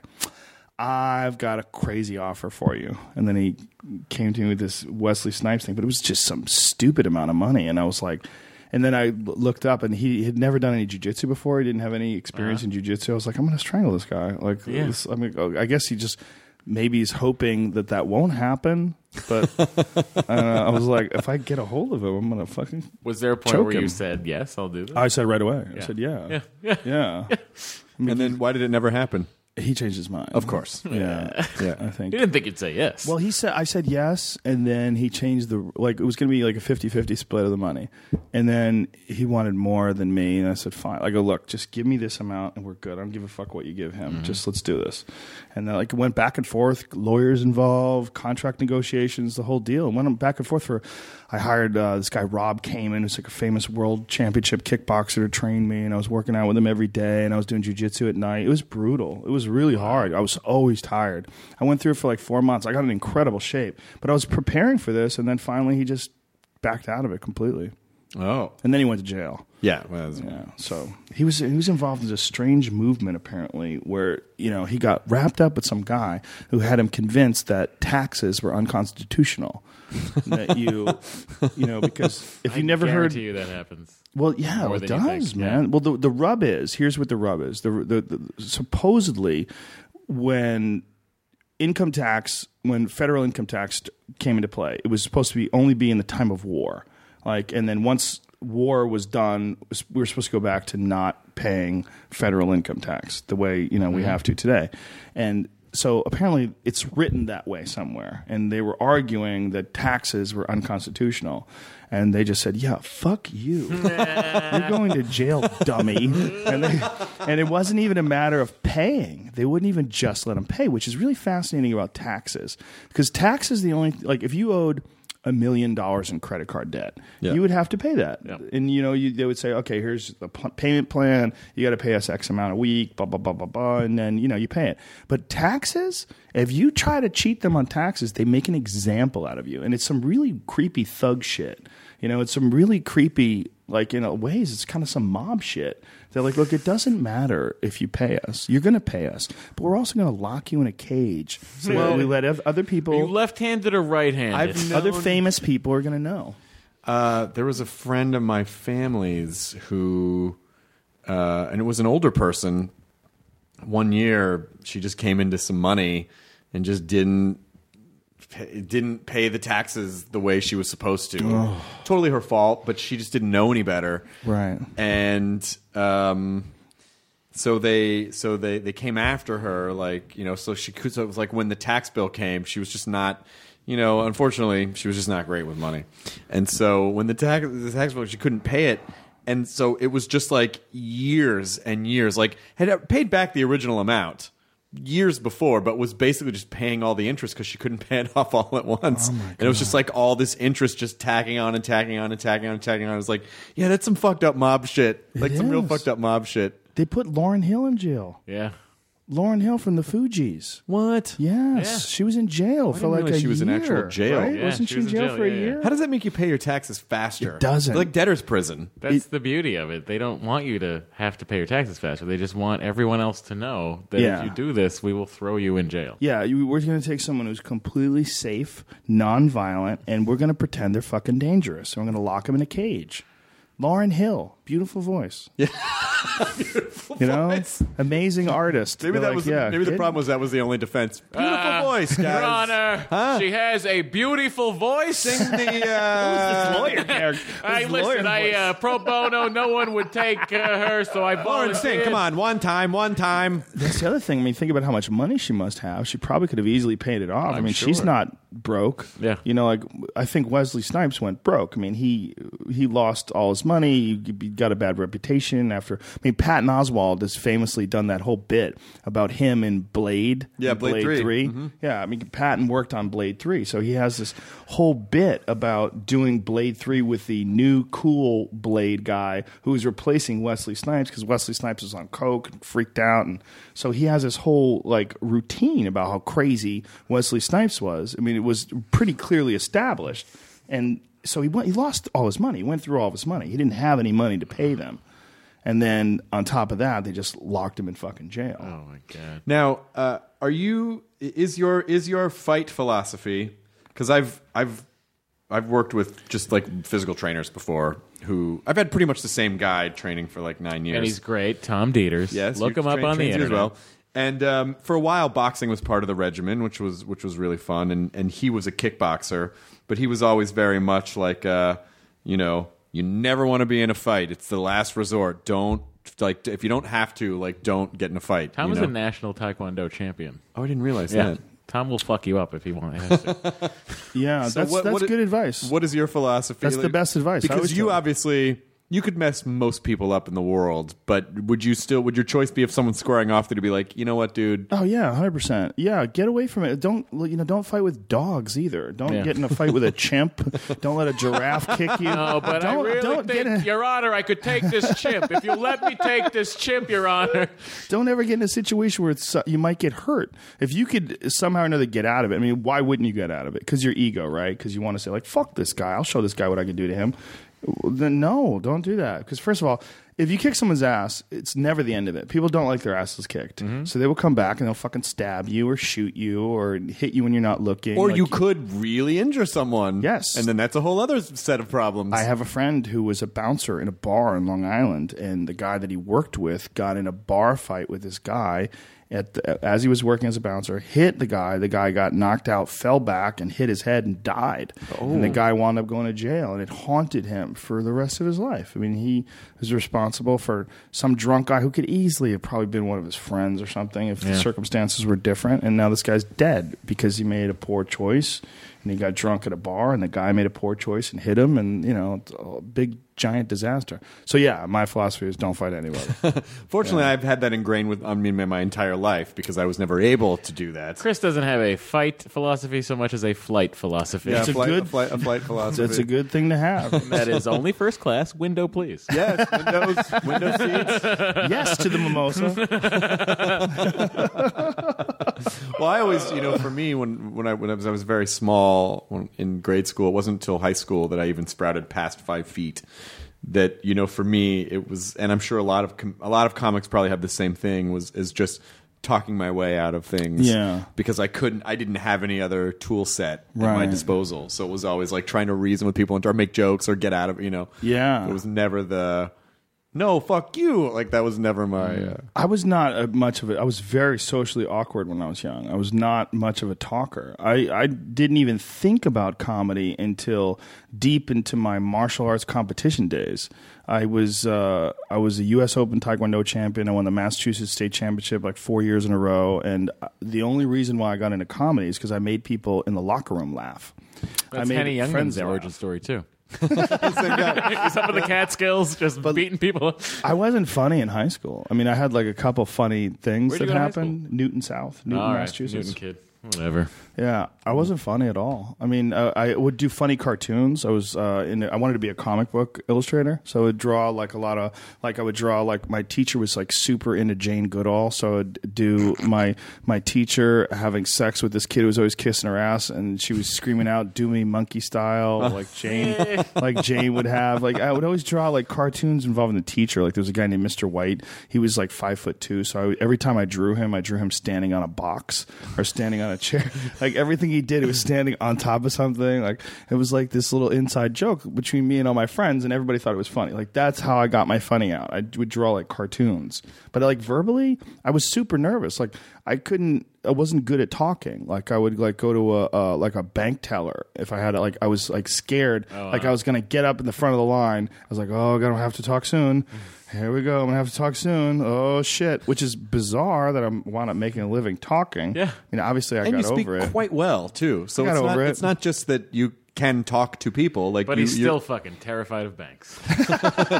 I've got a crazy offer for you," and then he came to me with this Wesley Snipes thing, but it was just some stupid amount of money, and I was like. And then I l- looked up, and he had never done any jiu-jitsu before. He didn't have any experience in jiu-jitsu. I was like, I'm going to strangle this guy. Like, Yeah. this, I mean, I guess he just maybe he's hoping that that won't happen. But uh, I was like, if I get a hold of him, I'm going to fucking. Was there a point Choke where you him. said, yes, I'll do this? I said right away. I Yeah. said, yeah, Yeah. Yeah. yeah. I mean, And then why did it never happen? he changed his mind. Of course. Yeah, Yeah. I think. You didn't think you'd say yes. Well, he said I said yes, and then he changed the like it was going to be like a fifty-fifty split of the money, and then he wanted more than me, and I said fine. I go, look, just give me this amount, and we're good. I don't give a fuck what you give him. Mm-hmm. Just let's do this. And then like it went back and forth, lawyers involved, contract negotiations, the whole deal. It went back and forth for. I hired uh, this guy Rob Kamen, who's like a famous world championship kickboxer, to train me, and I was working out with him every day, and I was doing jiu-jitsu at night. It was brutal. It was really hard. I was always tired. I went through it for like four months. I got in incredible shape, but I was preparing for this, and then finally he just backed out of it completely. Oh. And then he went to jail. Yeah. Well, that's- Yeah, so he was he was involved in a strange movement apparently, where you know he got wrapped up with some guy who had him convinced that taxes were unconstitutional. that you, you know, because if you I never heard, guarantee you that happens. well, yeah, More it than you does, think, man. yeah. Well, the the rub is here's what the rub is. The, the, the supposedly when income tax, when federal income tax came into play, it was supposed to be only be in the time of war, like, and then once war was done, we were supposed to go back to not paying federal income tax the way you know we have to today, and. So apparently it's written that way somewhere, and they were arguing that taxes were unconstitutional, and they just said, "Yeah, fuck you, you're going to jail, dummy." And they, and it wasn't even a matter of paying; they wouldn't even just let them pay, which is really fascinating about taxes, because tax is the only like if you owed a million dollars in credit card debt, Yeah. you would have to pay that. Yeah. And, you know, you, they would say, okay, here's the p- payment plan. You got to pay us X amount a week, blah, blah, blah, blah, blah. And then, you know, you pay it. But taxes, if you try to cheat them on taxes, they make an example out of you. And it's some really creepy thug shit. You know, it's some really creepy, like, in a ways, it's kind of some mob shit. They're like, look, it doesn't matter if you pay us. You're going to pay us. But we're also going to lock you in a cage. So Well, we let ev- other people, Are you left-handed or right-handed? I've other known- famous people are going to know. Uh, there was a friend of my family's who, uh, and it was an older person. One year, she just came into some money and just didn't pay, didn't pay the taxes the way she was supposed to. Totally her fault, but she just didn't know any better. Right. And um, so they so they they came after her, like, you know. So she could. So it was like when the tax bill came, she was just not. You know, unfortunately, she was just not great with money, and so when the tax the tax bill, she couldn't pay it, and so it was just like years and years, like had paid back the original amount years before, but was basically just paying all the interest because she couldn't pay it off all at once, and it was just like all this interest just tacking on and tacking on and tacking on and tacking on. I was like, yeah, that's some fucked up mob shit, like some real is. fucked up mob shit. They put Lauryn Hill in jail. Yeah. Lauryn Hill from the Fugees. What? Yes, Yeah. she was in jail I for didn't like realize a she was in year, actual jail. Right? Yeah, Wasn't she she in was in jail, jail, for a yeah, yeah. year? How does that make you pay your taxes faster? It doesn't. It's like debtor's prison. That's the beauty of it. They don't want you to have to pay your taxes faster. They just want everyone else to know that Yeah. if you do this, we will throw you in jail. Yeah, you, we're going to take someone who's completely safe, non-violent, and we're going to pretend they're fucking dangerous. And we're going to lock them in a cage. Lauryn Hill, beautiful voice. Yeah, beautiful you know, voice. Amazing artist. Maybe They're that like, was yeah, maybe the kid. problem was that was the only defense. Beautiful Uh, voice, Your guys. Honor, Huh? she has a beautiful voice. Sing the uh, lawyer character. I Who's lawyer listen. I voice? uh, pro bono. No one would take uh, her, so I Lauren, volunteered. sing. Come on, one time, one time. That's the other thing. I mean, think about how much money she must have. She probably could have easily paid it off. i I'm mean, she's sure. not broke. Yeah. You know, like I think Wesley Snipes went broke. I mean, he he lost all his money. He got a bad reputation after. I mean, Patton Oswalt has famously done that whole bit about him in Blade. Yeah, in Blade three. Mm-hmm. Yeah, I mean, Patton worked on Blade three, so he has this whole bit about doing Blade three with the new cool Blade guy who is replacing Wesley Snipes because Wesley Snipes was on coke and freaked out, and so he has this whole like routine about how crazy Wesley Snipes was. I mean, it was pretty clearly established, and so he went, he lost all his money. He went through all of his money. He didn't have any money to pay them. And then on top of that, they just locked him in fucking jail. Oh my god. Now, uh, are you? Is your is your fight philosophy? Because I've I've I've worked with just like physical trainers before. Who I've had pretty much the same guy training for like nine years. And he's great, Tom Dieters. Yes, look you him up train- on the trains you internet. as well. And um, for a while, boxing was part of the regimen, which was which was really fun. And and he was a kickboxer, but he was always very much like, uh, you know, you never want to be in a fight. It's the last resort. Don't like if you don't have to, like, don't get in a fight. Tom you is know? a national taekwondo champion. Oh, I didn't realize Yeah. that. Tom will fuck you up if he wants to. Yeah, So that's what- that's what i- good advice. What is your philosophy? That's the best advice. I Because always you tell- obviously you could mess most people up in the world, but would you still? Would your choice be if someone's squaring off there to be like, you know what, dude? Oh yeah, hundred percent. Yeah, get away from it. Don't you know? Don't fight with dogs either. Don't Yeah. get in a fight with a chimp. Don't let a giraffe kick you. No, but don't, I really don't think, get in, Your Honor, I could take this chimp. If you let me take this chimp, Your Honor. don't ever get in a situation where it's, you might get hurt. If you could somehow or another get out of it, I mean, why wouldn't you get out of it? Because your ego, right? Because you want to say like, "Fuck this guy. I'll show this guy what I can do to him." Then no, don't do that. Because first of all, if you kick someone's ass, it's never the end of it. People don't like their asses kicked, Mm-hmm. so they will come back and they'll fucking stab you or shoot you or hit you when you're not looking. Or Like, you could really injure someone. Yes. and then that's a whole other set of problems. I have a friend who was a bouncer in a bar in Long Island, and the guy that he worked with got in a bar fight with this guy. At the, as he was working as a bouncer, hit the guy. The guy got knocked out, fell back, and hit his head and died. And the guy wound up going to jail, and it haunted him for the rest of his life. I mean, he was responsible for some drunk guy who could easily have probably been one of his friends or something if the Yeah. circumstances were different. And now this guy's dead because he made a poor choice, and he got drunk at a bar, and the guy made a poor choice and hit him, and you know, it's a big giant disaster. So yeah, my philosophy is don't fight anybody. Fortunately, I've had that ingrained with on me my, my entire life because I was never able to do that. Chris doesn't have a fight philosophy so much as a flight philosophy. Yeah, It's a flight, good- a flight, a flight philosophy. That's a good thing to have. That is only first class. Window, please. Yes, windows, window seats. Yes to the mimosa. Well, I always, you know, for me, when when I when I was I was very small when, in grade school, it wasn't until high school that I even sprouted past five feet. That, you know, for me, it was, and I'm sure a lot of com- a lot of comics probably have the same thing. Was is just talking my way out of things. Yeah. Because I couldn't, I didn't have any other tool set at my Right. disposal, so it was always like trying to reason with people and or make jokes or get out of, you know. Yeah. It was never the no, fuck you. Like that was never my. Uh, I was not a, much of it. I was very socially awkward when I was young. I was not much of a talker. I, I didn't even think about comedy until deep into my martial arts competition days. I was uh, I was a U S Open Taekwondo champion. I won the Massachusetts State Championship like four years in a row. And the only reason why I got into comedy is because I made people in the locker room laugh. I That's made Henny Youngman's friends origin laugh. story too. He's up in the Catskills, just beating people. I wasn't funny in high school. I mean, I had like a couple funny things Where'd you that go to high happened. Newton South, Newton, All right, Massachusetts. Newton kid. Whatever. Yeah, I wasn't funny at all. I mean, uh, I would do funny cartoons. I was uh, in. I wanted to be a comic book illustrator, so I would draw like a lot of like I would draw like my teacher was like super into Jane Goodall, so I would do my my teacher having sex with this kid who was always kissing her ass, and she was screaming out "Do me monkey style" like Jane like Jane would have. Like I would always draw like cartoons involving the teacher. Like there was a guy named Mister White. He was like five foot two, so I would, every time I drew him, I drew him standing on a box or standing on a chair. Like everything he did, it was standing on top of something. Like it was like this little inside joke between me and all my friends, and everybody thought it was funny. Like that's how I got my funny out. I would draw like cartoons, but like verbally, I was super nervous. Like I couldn't, I wasn't good at talking. Like I would like go to a uh, like a bank teller if I had to, like I was like scared. Oh, like wow. I was gonna get up in the front of the line. I was like, oh, I'm gonna have to talk soon. Here we go. I'm gonna have to talk soon. Oh shit! Which is bizarre that I'm wound up making a living talking. Yeah. You know, obviously I and got you speak over it quite well too. So I got it's over not, it. It's not just that you can talk to people. Like, but you, he's still fucking terrified of banks. Still,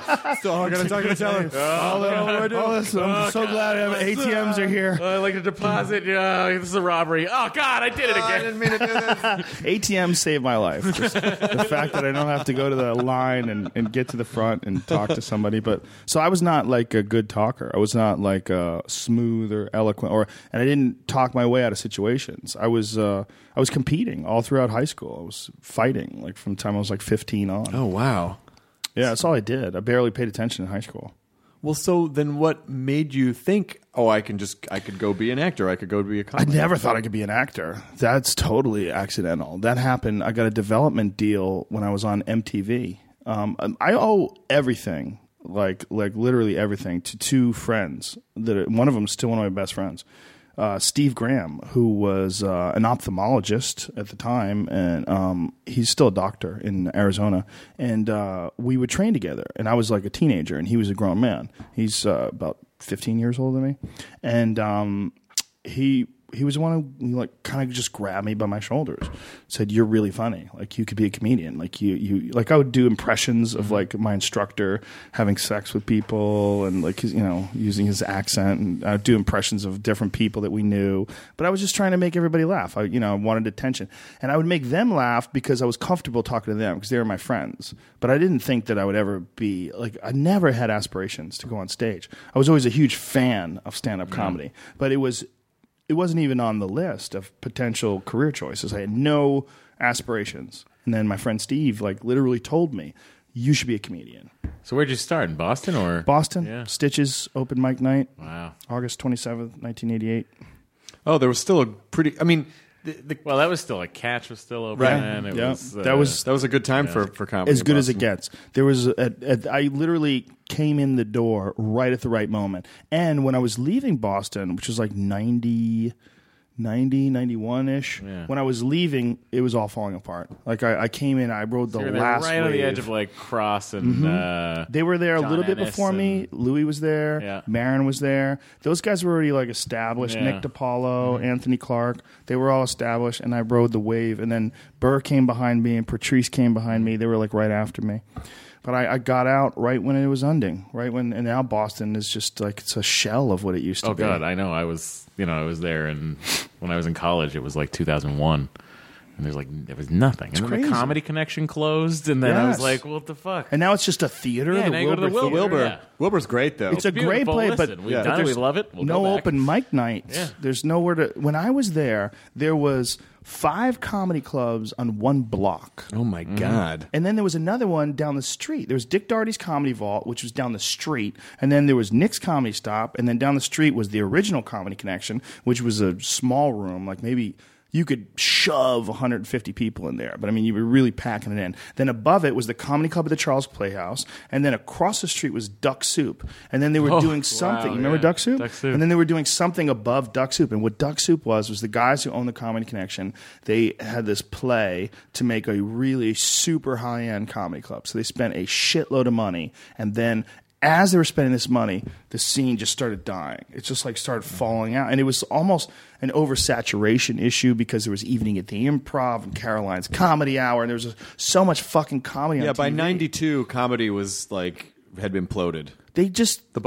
I gotta talk to the teller. Oh, what do I do? Oh, this, I'm Oh, so God. glad A T Ms are here. Uh, I like to deposit. Yeah, this is a robbery. Oh God, I did it again. I didn't mean to do this. A T Ms saved my life. Just the fact that I don't have to go to the line and, and get to the front and talk to somebody. But so I was not like a good talker. I was not like uh, smooth or eloquent, or and I didn't talk my way out of situations. I was uh, I was competing all throughout high school. I was fighting like from the time I was like fifteen on. Oh wow. Yeah, that's all I did. I barely paid attention in high school. Well, so then what made you think, oh, I can just, I could go be an actor. I could go be a comic. I never thought I could be an actor. That's totally accidental. That happened. I got a development deal when I was on M T V. Um, I owe everything, like like literally everything, to two friends. That are, one of them is still one of my best friends. Uh, Steve Graham, who was uh, an ophthalmologist at the time, and um, he's still a doctor in Arizona. And uh, we would train together. And I was like a teenager, and he was a grown man. He's uh, about fifteen years older than me. And um, he he was the one who like kind of just grabbed me by my shoulders, said, "You're really funny. Like you could be a comedian. Like you you like I would do impressions of like my instructor having sex with people and like you know using his accent, and I would do impressions of different people that we knew. But I was just trying to make everybody laugh. I you know wanted attention, and I would make them laugh because I was comfortable talking to them because they were my friends. But I didn't think that I would ever be like I never had aspirations to go on stage. I was always a huge fan of stand-up comedy, but it was. It wasn't even on the list of potential career choices. I had no aspirations. And then my friend Steve, like, literally told me, you should be a comedian. So where'd you start? In Boston or? Boston. Yeah. Stitches open mic night. Wow. August twenty-seventh, nineteen eighty-eight. Oh, there was still a pretty, I mean, the, the, well, that was still, a catch was still open. Right. And it Yeah. was, uh, That was that was a good time yeah. for, for comedy. as in good as it Boston. gets. There was a, a, I literally came in the door right at the right moment. And when I was leaving Boston, which was like ninety... ninety, ninety-one-ish. Yeah. When I was leaving, it was all falling apart. Like, I, I came in, I rode the So you were there last right on the wave. edge of like Cross and Mm-hmm. uh, They were there a John little bit Ennis before me. and- Louis was there. Yeah. Maron was there. Those guys were already like established. Yeah. Nick DiPaolo, Anthony Clark. They were all established, and I rode the wave. And then Burr came behind me, and Patrice came behind me. They were like right after me. But I, I got out right when it was ending. Right when, and now Boston is just like it's a shell of what it used to oh be. god, I know. I was, you know, I was there, and when I was in college, it was like two thousand one, and there's like there was nothing. And then crazy. the Comedy Connection closed, and then I was Yes. like, what the fuck? And now it's just a theater. Yeah, the now you go to the Wilbur Wilbur. Theater. Wilbur. Yeah. Wilbur's great, though. It's a great Beautiful. play, Listen, but we've yeah. done but it. We there's love it. We'll no go back. open mic nights. Yeah. There's nowhere to. When I was there, there was five comedy clubs on one block. oh, my God. And then there was another one down the street. There was Dick Darty's Comedy Vault, which was down the street. And then there was Nick's Comedy Stop. And then down the street was the original Comedy Connection, which was a small room, like maybe you could shove one hundred fifty people in there. But I mean, you were really packing it in. Then above it was the Comedy Club at the Charles Playhouse. And then across the street was Duck Soup. And then they were Oh, doing something. wow, you remember yeah. Duck Soup? Duck Soup. And then they were doing something above Duck Soup. And what Duck Soup was, was the guys who owned the Comedy Connection, they had this play to make a really super high-end comedy club. So they spent a shitload of money. And then as they were spending this money, the scene just started dying. It just like started falling out. And it was almost an oversaturation issue because there was Evening at the Improv and Caroline's Comedy Hour. And there was just so much fucking comedy on Yeah, T V. by ninety-two, comedy was like, had been imploded. They just... The bubble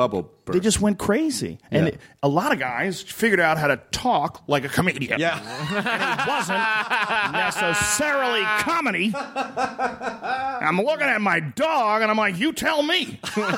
they just went crazy. And Yeah. it, a lot of guys figured out how to talk like a comedian. Yeah. And it wasn't necessarily comedy. I'm looking at my dog, and I'm like, you tell me.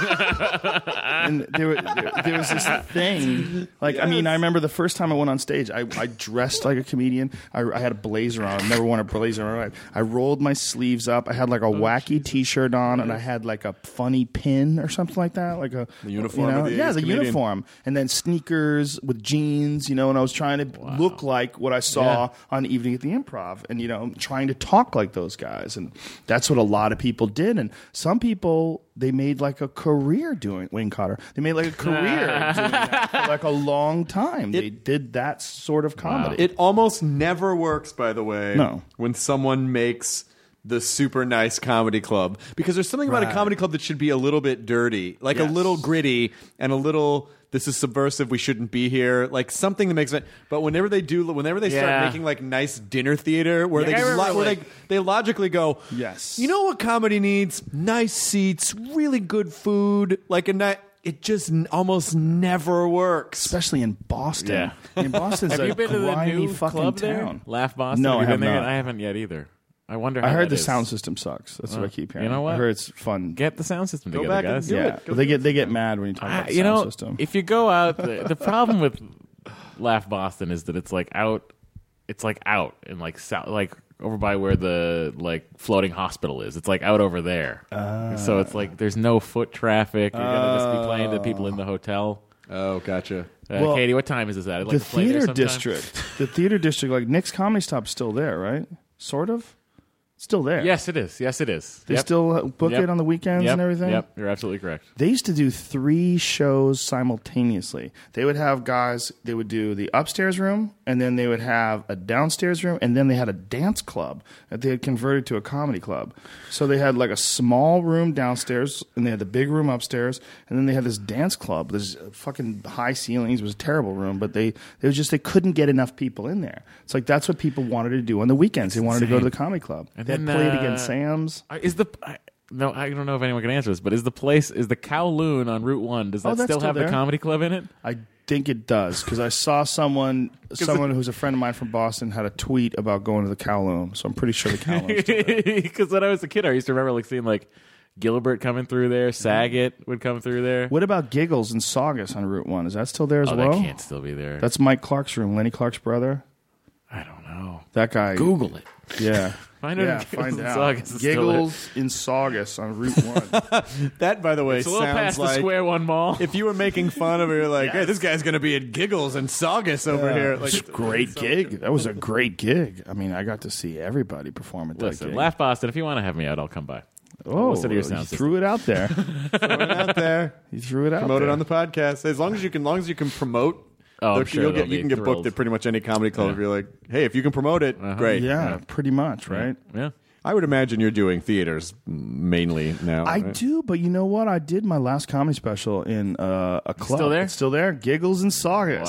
And there, were- there, there was this thing. Like, I mean, I remember the first time I went on stage, I, I dressed like a comedian. I, I had a blazer on. I've never worn a blazer in my life. I rolled my sleeves up. I had like a wacky T-shirt on, and I had like a funny pin or something like that. Like a The uniform you know? of the Yeah, the comedian. uniform. And then sneakers with jeans, you know, and I was trying to look like what I saw Yeah. on Evening at the Improv, and you know, trying to talk like those guys, and that's what a lot of people did. And some people, they made like a career doing Wayne Cotter. They made like a career doing that for like a long time. they did that sort of comedy. It almost never works, by the way, No. when someone makes the super nice comedy club. Because there's something about a Right. comedy club that should be a little bit dirty, like Yes. a little gritty and a little, this is subversive, we shouldn't be here, like something that makes it. But whenever they do, whenever they start Yeah. making like nice dinner theater where, Yeah, I they, remember, lo- where like- they, they logically go, Yes. you know what comedy needs? Nice seats, really good food, like a night. It just n- almost never works. Especially in Boston. Yeah. In Boston's Have a you been to the grimy new fucking club town. there? Laugh Boston? No, have I you have been there? not. I haven't yet either. I wonder how I heard that the is. sound system sucks. That's what I keep hearing. you know what? I heard it's fun. Get the sound system Go together, back and guys. do yeah, it. but they get they get mad when you talk I- about the you sound know, system. if you go out, the, the problem with Laugh Boston is that it's like out, it's like out and like south, like over by where the like floating hospital is. It's like out over there. So it's like there's no foot traffic. You're gonna just be playing to people in the hotel. Oh, gotcha. Uh, Well, Katie, what time is this at? I'd like the to play there theater sometime. district, the theater district, like Nick's Comedy Stop's still there, right? Sort of, still there. Yes, it is. Yes, it is. they Yep. still book Yep. it on the weekends Yep. and everything. Yep, you're absolutely correct. They used to do three shows simultaneously. They would have guys. They would do the upstairs room, and then they would have a downstairs room, and then they had a dance club that they had converted to a comedy club. So they had like a small room downstairs, and they had the big room upstairs, and then they had this dance club. There's fucking high ceilings. It was a terrible room, but they they was just they couldn't get enough people in there. It's like that's what people wanted to do on the weekends. They wanted to go to the comedy club. And they had then, played uh, against Sam's. Uh, Is the I, no? I don't know if anyone can answer this, but is the place is the Kowloon on Route One? Does that Oh, that's still still have there. the comedy club in it? I think it does because I saw someone, someone who's a friend of mine from Boston, had a tweet about going to the Kowloon. So I'm pretty sure the Kowloon. Because when I was a kid, I used to remember like seeing like Gilbert coming through there, Saget would come through there. What about Giggles and Saugus on Route One? Is that still there as Oh, well? that can't still be there. That's Mike Clark's room, Lenny Clark's brother. I don't know. That guy. Google it. Yeah. Find out yeah, if Giggles find and out. Saugus is still there. Giggles in Saugus on Route One. That, by the way, It's a little sounds past like the Square One Mall. if you were making fun of it, you're like, hey, this guy's going to be at Giggles and Saugus over here. Like, It's a great gig. That was a great gig. I mean, I got to see everybody perform at that Listen, gig. Laugh Boston. If you want to have me out, I'll come by. Oh, listen to your sound you system. threw it out there. throw it out there. You threw it out Promote there. it on the podcast. As long as you can, as long as you can promote. Oh, I'm the- sure you'll they'll get, you be can get booked thrilled. at pretty much any comedy club. If you're like, hey, if you can promote it, great. Yeah, pretty much, right? Yeah. I would imagine you're doing theaters mainly now. I right? do, but you know what? I did my last comedy special in uh, a club. Still there? It's still there. Giggles and Saugus.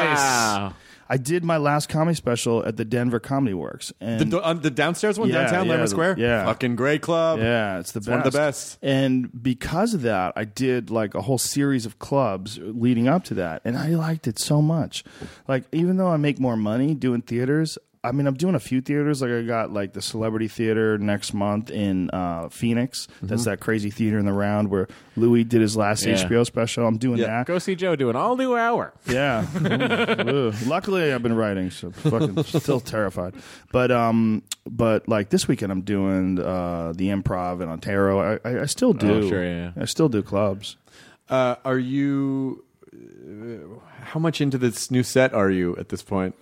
Wow. I did my last comedy special at the Denver Comedy Works. And The, on the downstairs one, Yeah, downtown yeah, Landmark the- Square? yeah. Fucking great club. yeah, it's the best. one of the best. And because of that, I did like a whole series of clubs leading up to that, and I liked it so much. Like, even though I make more money doing theaters, I mean, I'm doing a few theaters. Like, I got like the Celebrity Theater next month in uh, Phoenix. That's that crazy theater in the round where Louis did his last Yeah. H B O special. I'm doing Yeah. that. Go see Joe do an all new hour. Yeah. Ooh, ooh. Luckily, I've been writing, so fucking still terrified. But um, but like this weekend, I'm doing uh, the Improv in Ontario. I, I, I still do. Oh, sure, yeah. I still do clubs. Uh, are you. Uh, how much into this new set are you at this point?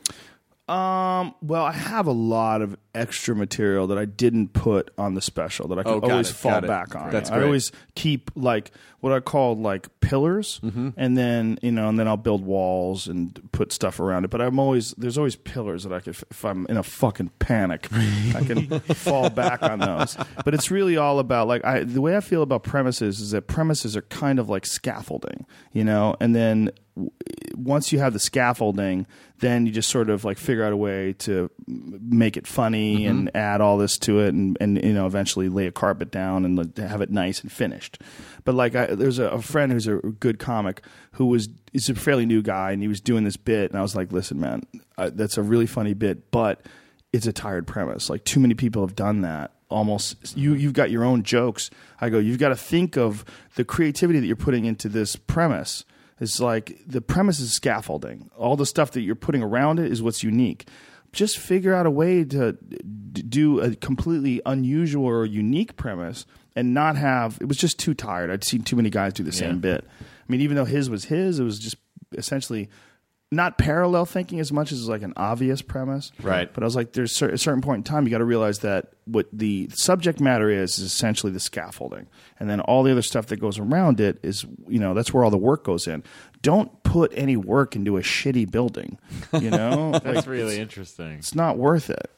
Um, well, I have a lot of extra material that I didn't put on the special that I can Oh, got always it, fall got it. back on. That's I great. always keep like what I call like pillars, Mm-hmm. and then you know, and then I'll build walls and put stuff around it. But I'm always there's always pillars that I could, if I'm in a fucking panic, I can fall back on those. But it's really all about like I the way I feel about premises is that premises are kind of like scaffolding, you know, and then once you have the scaffolding, then you just sort of like figure out a way to make it funny Mm-hmm. and add all this to it, and, and you know eventually lay a carpet down and like, have it nice and finished. But like I, there's a, a friend who's a good comic who was he's a fairly new guy, and he was doing this bit, and I was like, listen, man, uh, that's a really funny bit, but it's a tired premise. Like too many people have done that. Almost you you've got your own jokes. I go, you've got to think of the creativity that you're putting into this premise. It's like the premise is scaffolding. All the stuff that you're putting around it is what's unique. Just figure out a way to d- do a completely unusual or unique premise and not have it was just too tired. I'd seen too many guys do the Yeah. same bit. I mean, even though his was his, it was just essentially not parallel thinking as much as like an obvious premise. Right. But I was like, there's cer- a certain point in time you got to realize that what the subject matter is is essentially the scaffolding. And then all the other stuff that goes around it is, you know, that's where all the work goes in. Don't put any work into a shitty building, you know? That's Like, really it's, interesting. it's not worth it.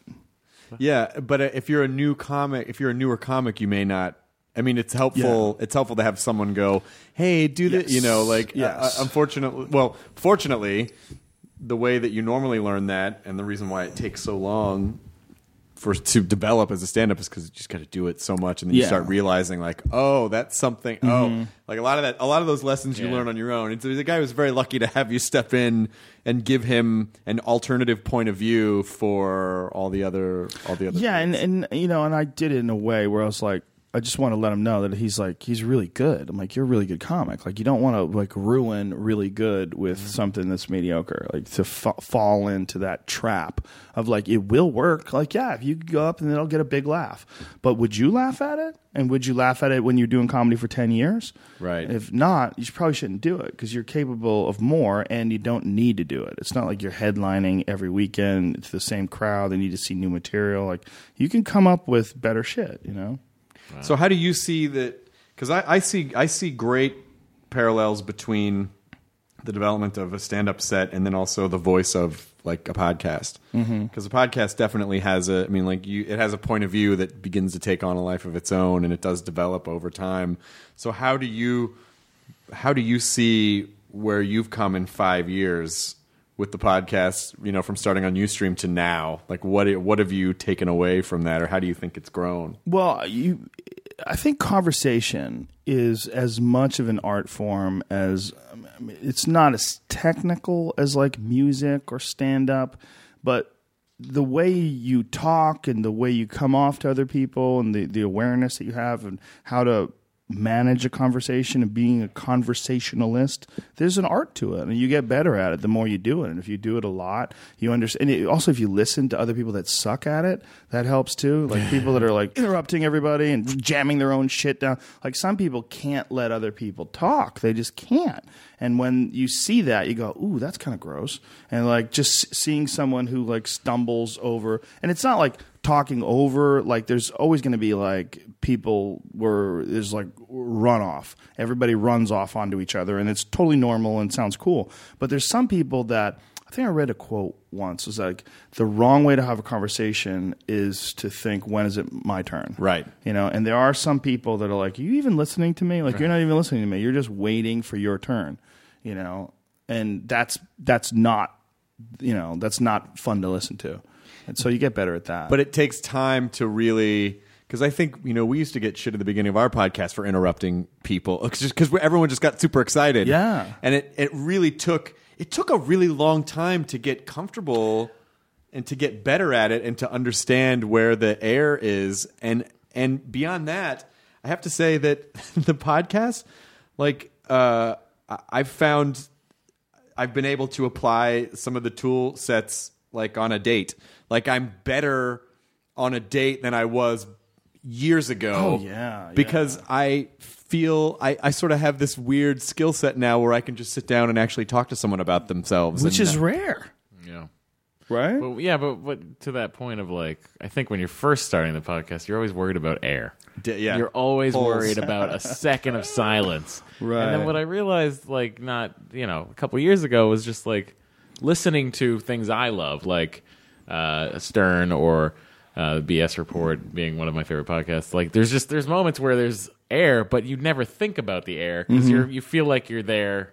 Yeah, but uh, if you're a new comic, if you're a newer comic, you may not. I mean, it's helpful. It's helpful to have someone go, "Hey, do this." Yes. You know, like Yes. uh, unfortunately, well, fortunately, the way that you normally learn that, and the reason why it takes so long for to develop as a stand-up is because you just got to do it so much, and then you Yeah. start realizing, like, oh, that's something. Oh, like a lot of that, a lot of those lessons you Yeah. learn on your own. And so the guy was very lucky to have you step in and give him an alternative point of view for all the other, all the other. Yeah, and, things. and you know, and I did it in a way where I was like, I just want to let him know that he's like he's really good. I'm like, you're a really good comic. Like you don't want to like ruin really good with something that's mediocre. Like to fa- fall into that trap of like it will work. Like yeah, if you could go up and it'll get a big laugh. But would you laugh at it? And would you laugh at it when you're doing comedy for ten years? Right. If not, you probably shouldn't do it because you're capable of more and you don't need to do it. It's not like you're headlining every weekend. It's the same crowd. They need to see new material. Like you can come up with better shit, you know? So how do you see that? Because I, I see I see great parallels between the development of a stand-up set and then also the voice of like a podcast. Because a podcast definitely has a, I mean, like you, it has a point of view that begins to take on a life of its own, and it does develop over time. So how do you how do you see where you've come in five years with the podcast? You know, from starting on Ustream to now, like what what have you taken away from that, or how do you think it's grown? Well, you, I think conversation is as much of an art form as I mean, it's not as technical as like music or stand up, but the way you talk and the way you come off to other people and the, the awareness that you have and how to manage a conversation and being a conversationalist, there's an art to it, and you get better at it the more you do it. And if you do it a lot, you understand. And it, also, if you listen to other people that suck at it, that helps too. Like people that are like interrupting everybody and jamming their own shit down. Like some people can't let other people talk; they just can't. And when you see that, you go, "Ooh, that's kind of gross." And like just seeing someone who like stumbles over, and it's not like talking over. Like there's always going to be like people where there's like runoff. Everybody runs off onto each other, and it's totally normal and sounds cool. But there's some people that I think I read a quote once. It was like the wrong way to have a conversation is to think, when is it my turn? Right. You know, and there are some people that are like, are you even listening to me? Like, you're not even listening to me. You're just waiting for your turn, you know, and that's, that's not, you know, that's not fun to listen to. And so you get better at that. But it takes time to really, because I think, you know, we used to get shit at the beginning of our podcast for interrupting people just because everyone just got super excited. Yeah. And it, it really took, it took a really long time to get comfortable and to get better at it and to understand where the air is. And, and beyond that, I have to say that the podcast, like, uh, I've found I've been able to apply some of the tool sets like on a date. Like I'm better on a date than I was years ago. Oh, yeah, yeah. Because I feel I, I sort of have this weird skill set now where I can just sit down and actually talk to someone about themselves. Which and, is uh, rare. Yeah. Right? But yeah, but, but to that point of like, I think when you're first starting the podcast, you're always worried about air. D- yeah. You're always Pulse. worried about a second of silence. Right. And then what I realized, like, not, you know, a couple years ago was just like listening to things I love, like uh, Stern or uh, the B S Report being one of my favorite podcasts. Like, there's just, there's moments where there's air, but you never think about the air because Mm-hmm. you're, you feel like you're there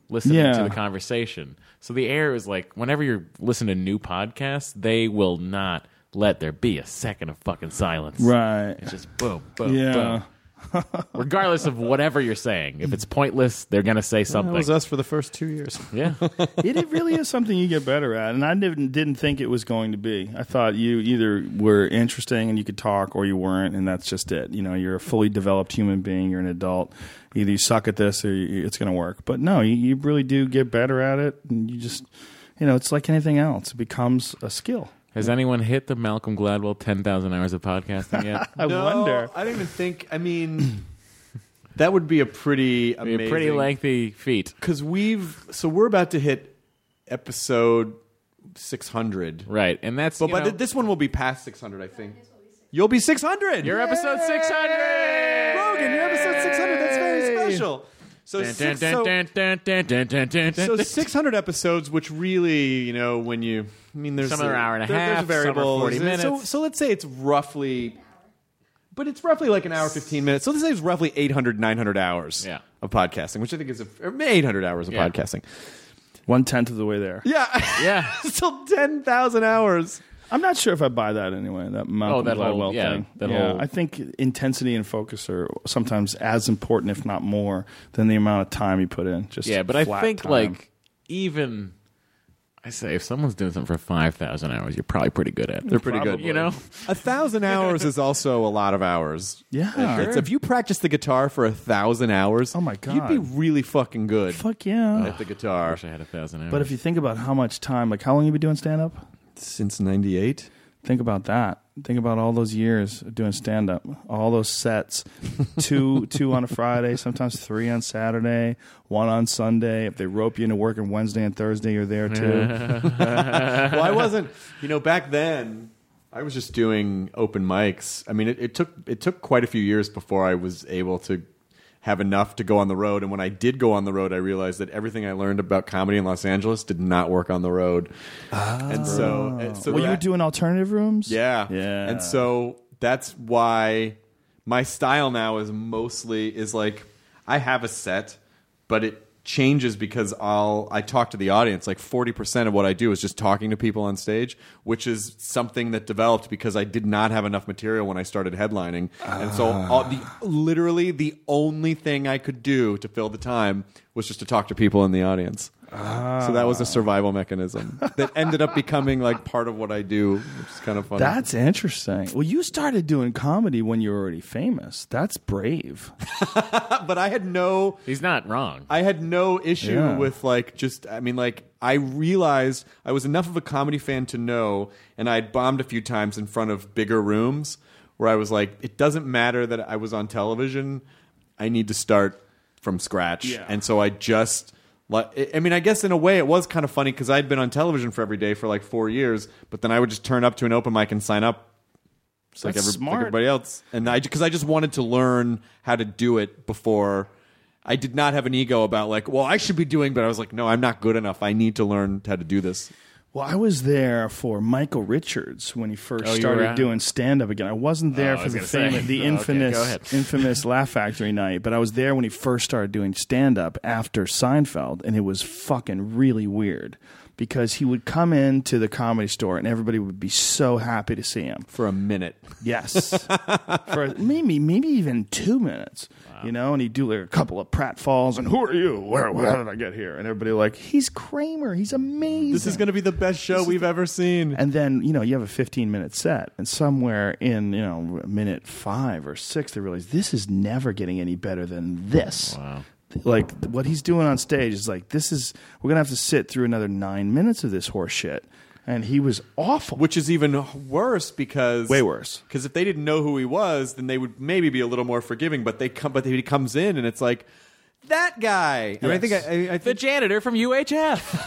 listening Yeah. to the conversation. So the air is like, whenever you're listening to new podcasts, they will not let there be a second of fucking silence. Right. It's just boom, boom, Yeah. boom. Regardless of whatever you're saying. If it's pointless, they're going to say something. That was us for the first two years. Yeah. it, it really is something you get better at, and I didn't didn't think it was going to be. I thought you either were interesting and you could talk, or you weren't, and that's just it. You know, you're a fully developed human being. You're an adult. Either you suck at this, or you, it's going to work. But no, you, you really do get better at it, and you just, you know, it's like anything else. It becomes a skill. Has anyone hit the Malcolm Gladwell ten thousand hours of podcasting yet? I no, wonder. I don't even think. I mean, that would be a pretty Be amazing, a pretty lengthy feat. because we've so we're about to hit episode six hundred, Right. And that's, but you by know, the, this one will be past six hundred. I think you'll be six hundred. you're episode six hundred. Rogan. You're episode six hundred. That's very special. So, Dun, six, dun, so, dun, dun, dun, dun, dun, dun, so dun. six hundred episodes, which really, you know, when you, I mean, there's Some are an hour and a there- half, there's some are variables. forty So, minutes. so let's say it's roughly, but it's roughly like an hour, fifteen minutes. So let's say it's roughly eight hundred, nine hundred hours Yeah. of podcasting, which I think is a, or eight hundred hours of Yeah. podcasting. One tenth of the way there. Yeah. Yeah. Still ten thousand hours. I'm not sure if I buy that anyway. That Malcolm Oh, that Gladwell whole- yeah, thing. that yeah, whole- I think intensity and focus are sometimes as important, if not more, than the amount of time you put in. Just Yeah, but I flat think, time. like, even, I say, if someone's doing something for five thousand hours, you're probably pretty good at it. They're pretty good. You know? A thousand hours is also a lot of hours. Yeah. It's- if you practice the guitar for a thousand hours, Oh my God. you'd be really fucking good fuck yeah. at the I guitar. wish I had a thousand hours. But if you think about how much time, like how long you been doing stand up? Since ninety-eight. Think about that. Think about all those years of doing stand up, all those sets, two two on a Friday, sometimes three on Saturday, one on Sunday. If they rope you into working Wednesday and Thursday, you're there too. Well, I wasn't. You know, back then, I was just doing open mics. I mean, it, it took it took quite a few years before I was able to have enough to go on the road. And when I did go on the road, I realized that everything I learned about comedy in Los Angeles did not work on the road. And so, and so well, you were that- doing alternative rooms? yeah, Yeah. And so that's why my style now is mostly is like I have a set, but it changes because I'll I talk to the audience. Like forty percent of what I do is just talking to people on stage, which is something that developed because I did not have enough material when I started headlining. And so all, the literally the only thing I could do to fill the time was just to talk to people in the audience. So that was a survival mechanism that ended up becoming like part of what I do, which is kind of funny. That's interesting. Well, you started doing comedy when you were already famous. That's brave. but I had no He's not wrong. I had no issue Yeah. with like just I mean like I realized I was enough of a comedy fan to know, and I had bombed a few times in front of bigger rooms where I was like, it doesn't matter that I was on television, I need to start from scratch. Yeah. And so I just like I mean I guess in a way it was kind of funny because I'd been on television for every day for like four years, but then I would just turn up to an open mic and sign up just like, That's every, like smart. everybody else. And I because I just wanted to learn how to do it before. I did not have an ego about like, well, I should be doing, but I was like, no, I'm not good enough. I need to learn how to do this. Well, I was there for Michael Richards when he first Oh, you were started at- doing stand up again. I wasn't there Oh, I for was the gonna say. famous, the Oh, okay, infamous, go ahead. infamous Laugh Factory night, but I was there when he first started doing stand up after Seinfeld, and it was fucking really weird because he would come into the Comedy Store and everybody would be so happy to see him. For a minute. Yes, for maybe maybe even two minutes, you know, and he'd do like a couple of pratfalls and who are you? Where, where how did I get here? And everybody like, he's Kramer, he's amazing. This is going to be the best show we've ever seen. And then, you know, you have a fifteen minute set, and somewhere in, you know, minute five or six, they realize this is never getting any better than this. Wow. Like, what he's doing on stage is like, this is, we're going to have to sit through another nine minutes of this horse shit. And he was awful. Which is even worse because Way worse. Because if they didn't know who he was, then they would maybe be a little more forgiving. But they come, but he comes in and it's like that guy. And I think I, I, I The think janitor from U H F.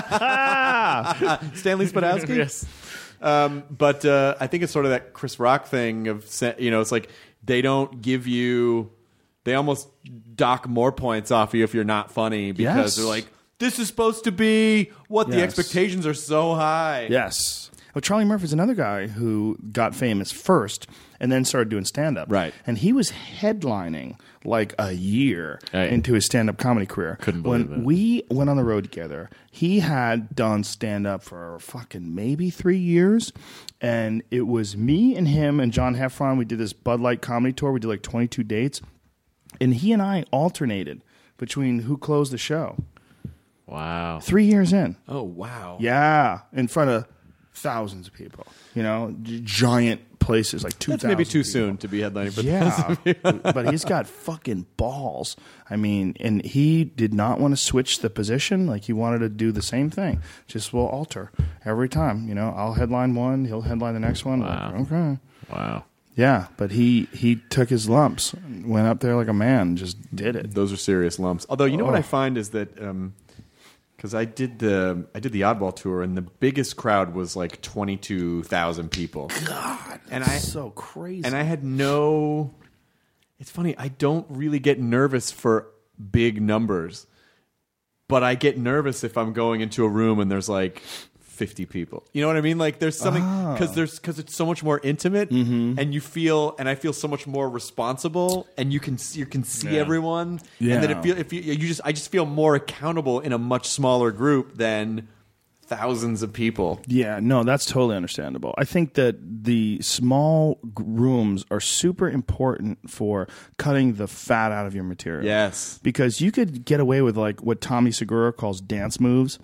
Stanley Spadowski. Yes. Um, but uh, I think it's sort of that Chris Rock thing of sa- you know, it's like they don't give you, they almost dock more points off you if you're not funny because Yes. they're like, this is supposed to be what the Yes. expectations are so high. Yes. Well, Charlie Murphy's another guy who got famous first and then started doing stand-up. Right. And he was headlining like a year Hey. into his stand-up comedy career. Couldn't believe when it. we went on the road together, he had done stand-up for fucking maybe three years. And it was me and him and John Heffron. We did this Bud Light comedy tour. We did like twenty-two dates. And he and I alternated between who closed the show. Wow. Three years in. Oh, wow. Yeah, in front of thousands of people. You know, g- giant places like two That's thousand. maybe too people. soon to be headlining for Yeah, but he's got fucking balls. I mean, and he did not want to switch the position. Like he wanted to do the same thing. Just we'll alter every time. You know, I'll headline one, he'll headline the next one. Wow. Like, okay. Wow. Yeah, but he he took his lumps, went up there like a man, and just did it. Those are serious lumps. Although, you know what Oh. I find is that because I did the I did the Oddball tour, and the biggest crowd was like twenty-two thousand people. God, and that's I so crazy. and I had no. It's funny. I don't really get nervous for big numbers, but I get nervous if I'm going into a room and there's like fifty people. You know what I mean? Like there's something because there's because it's so much more intimate, and you feel and I feel so much more responsible, and you can see, you can see Yeah. everyone, Yeah. and then it feel if you, you just I just feel more accountable in a much smaller group than thousands of people. Yeah, no, that's totally understandable. I think that the small g- rooms are super important for cutting the fat out of your material. Yes. Because you could get away with like what Tommy Segura calls dance moves.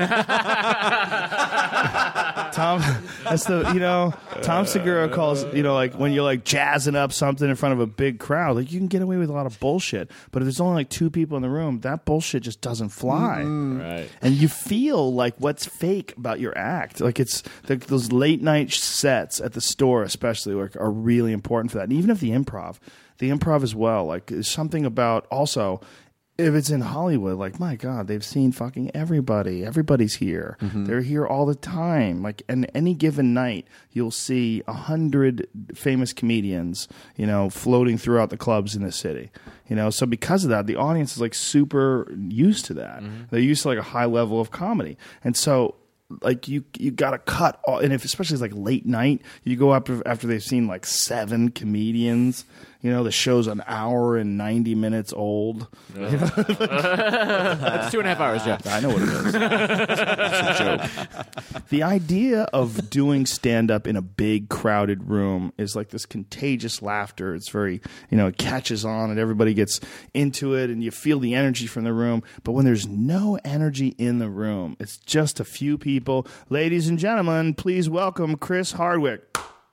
Tom, that's the, you know, Tom Segura calls, you know, like when you're like jazzing up something in front of a big crowd, like you can get away with a lot of bullshit. But if there's only like two people in the room, that bullshit just doesn't fly. Right. And you feel like what's fake about your act. Like it's like those late night sets at the store, especially, like are really important for that. And even if the improv, the improv as well, like there's something about also if it's in Hollywood, like my God, they've seen fucking everybody. Everybody's here. They're here all the time. Like, and any given night, you'll see a hundred famous comedians, you know, floating throughout the clubs in the city. You know, so because of that, the audience is like super used to that. They're used to like a high level of comedy, and so like you you got to cut all, and if especially it's like late night, you go up after they've seen like seven comedians. You know, the show's an hour and ninety minutes old. It's two and a half hours, Jeff. I know what it is. It's a joke. The idea of doing stand-up in a big, crowded room is like this contagious laughter. It's very, you know, it catches on and everybody gets into it and you feel the energy from the room. But when there's no energy in the room, it's just a few people. Ladies and gentlemen, please welcome Chris Hardwick.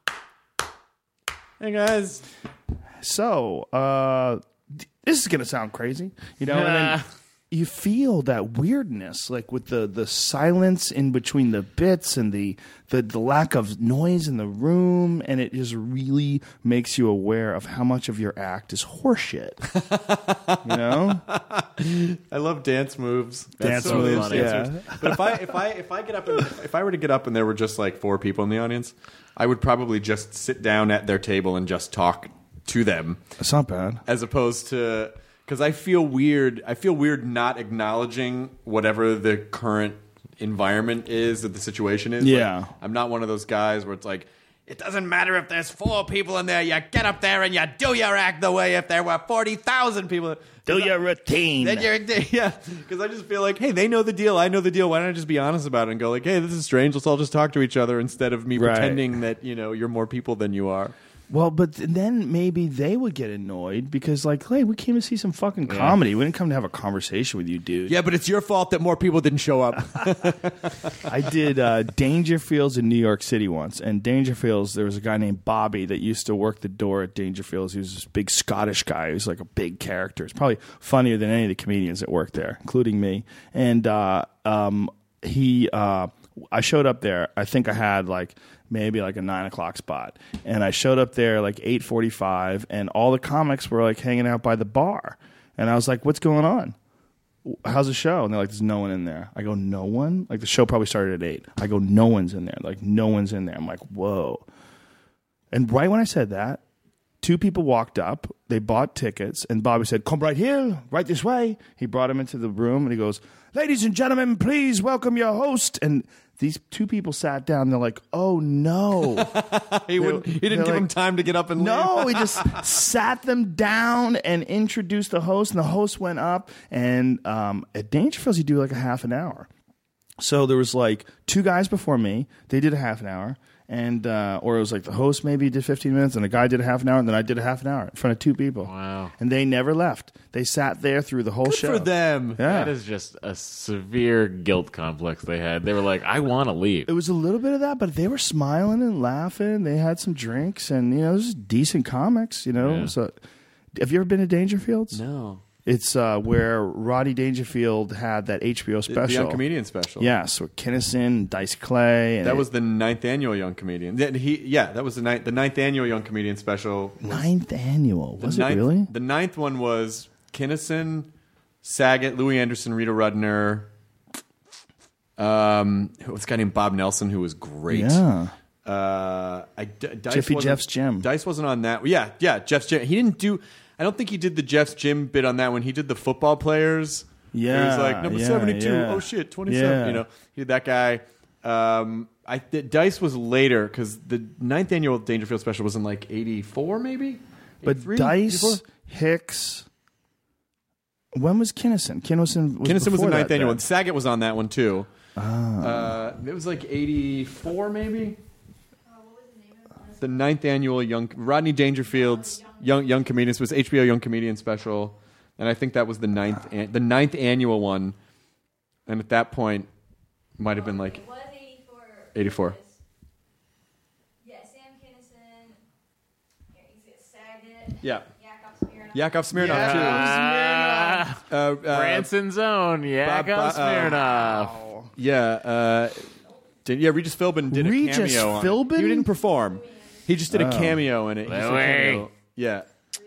Hey guys. So, uh, this is going to sound crazy, you know, and then you feel that weirdness, like with the, the silence in between the bits and the, the, the lack of noise in the room, and it just really makes you aware of how much of your act is horseshit, you know? I love dance moves. Dance so moves, fun. yeah. But if I if I if I get up and, if I were to get up and there were just like four people in the audience, I would probably just sit down at their table and just talk to them, That's not bad. as opposed to because I feel weird. I feel weird not acknowledging whatever the current environment is, that the situation is. Yeah. Like, I'm not one of those guys where it's like, it doesn't matter if there's four people in there. You get up there and you do your act the way if there were forty thousand people. Do your routine. Then you're, yeah, because I just feel like, hey, they know the deal. I know the deal. Why don't I just be honest about it and go like, hey, this is strange. Let's all just talk to each other instead of me Right. pretending that, you know, you're more people than you are. Well, but then maybe they would get annoyed because, like, hey, we came to see some fucking comedy. We didn't come to have a conversation with you, dude. Yeah, but it's your fault that more people didn't show up. I did uh, Dangerfields in New York City once, and Dangerfields, there was a guy named Bobby that used to work the door at Dangerfields. He was this big Scottish guy. He was like a big character. He's probably funnier than any of the comedians that worked there, including me. And uh, um, he, uh, I showed up there. I think I had like maybe like a nine o'clock spot, and I showed up there like eight forty-five, and all the comics were like hanging out by the bar, and I was like, "What's going on? How's the show?" And they're like, "There's no one in there." I go, "No one?" Like the show probably started at eight. I go, "No one's in there." Like no one's in there. I'm like, "Whoa!" And right when I said that, two people walked up. They bought tickets, and Bobby said, "Come right here, right this way." He brought him into the room, and he goes, "Ladies and gentlemen, please welcome your host." And These two people sat down. They're like, "Oh no!" he wouldn't. He didn't give like, them time to get up and leave. No, he just sat them down and introduced the host, and the host went up. And um, at Dangerfields, you do like a half an hour. So there was like two guys before me. They did a half an hour. And uh, or it was like the host maybe did fifteen minutes, and a guy did a half an hour, and then I did a half an hour in front of two people. Wow! And they never left. They sat there through the whole Good show. for them. Yeah. That is just a severe guilt complex they had. They were like, "I want to leave." It was a little bit of that, but they were smiling and laughing. They had some drinks, and you know, it was decent comics. You know, Yeah. so have you ever been to Dangerfields? No. It's uh, where Rodney Dangerfield had that H B O special. The Young Comedian special. Yes, with Kinnison, Dice Clay. And That it- was the ninth annual Young Comedian. Yeah, he, yeah, that was the ninth, the ninth annual Young Comedian special. ninth annual. The Was ninth, it really? The ninth one was Kinnison, Saget, Louis Anderson, Rita Rudner. Um, what's a guy named Bob Nelson who was great. Yeah. Uh, I, D- Dice Jiffy wasn't- Jeff's Gym. Dice wasn't on that. Yeah, yeah, Jeff's Gym. He didn't do. I don't think he did the Jeff's Gym bit on that one. He did the football players. Yeah, he was like number yeah, seventy-two. yeah. Oh shit, twenty-seven. Yeah. You know, he did that guy. Um, I th- Dice was later because the ninth annual Dangerfield special was in like eighty-four, maybe. But eighty-three, Dice, eighty-four? Hicks. When was Kinnison? Kinnison was, Kinnison was the before ninth that, annual then. one. Saget was on that one too. Ah. Uh, it was like eighty-four, maybe. The ninth annual Young Rodney Dangerfield's Young Young Comedians was H B O Young Comedian special, and I think that was the ninth an- the ninth annual one. And at that point, might have been like It was eighty-four. eighty-four. Yeah, Sam Kinnison. Here, you see it, Saget. Yeah. Yakov Smirnoff. Yakov Smirnoff too. Ah, Uh, uh, Branson's own Yakov Bob- uh, Smirnoff. Yeah, uh, did, yeah. Regis Philbin did Regis a cameo. on it. Philbin? He didn't perform. He just did a Oh. cameo in it. He just did a Louis. cameo. Yeah.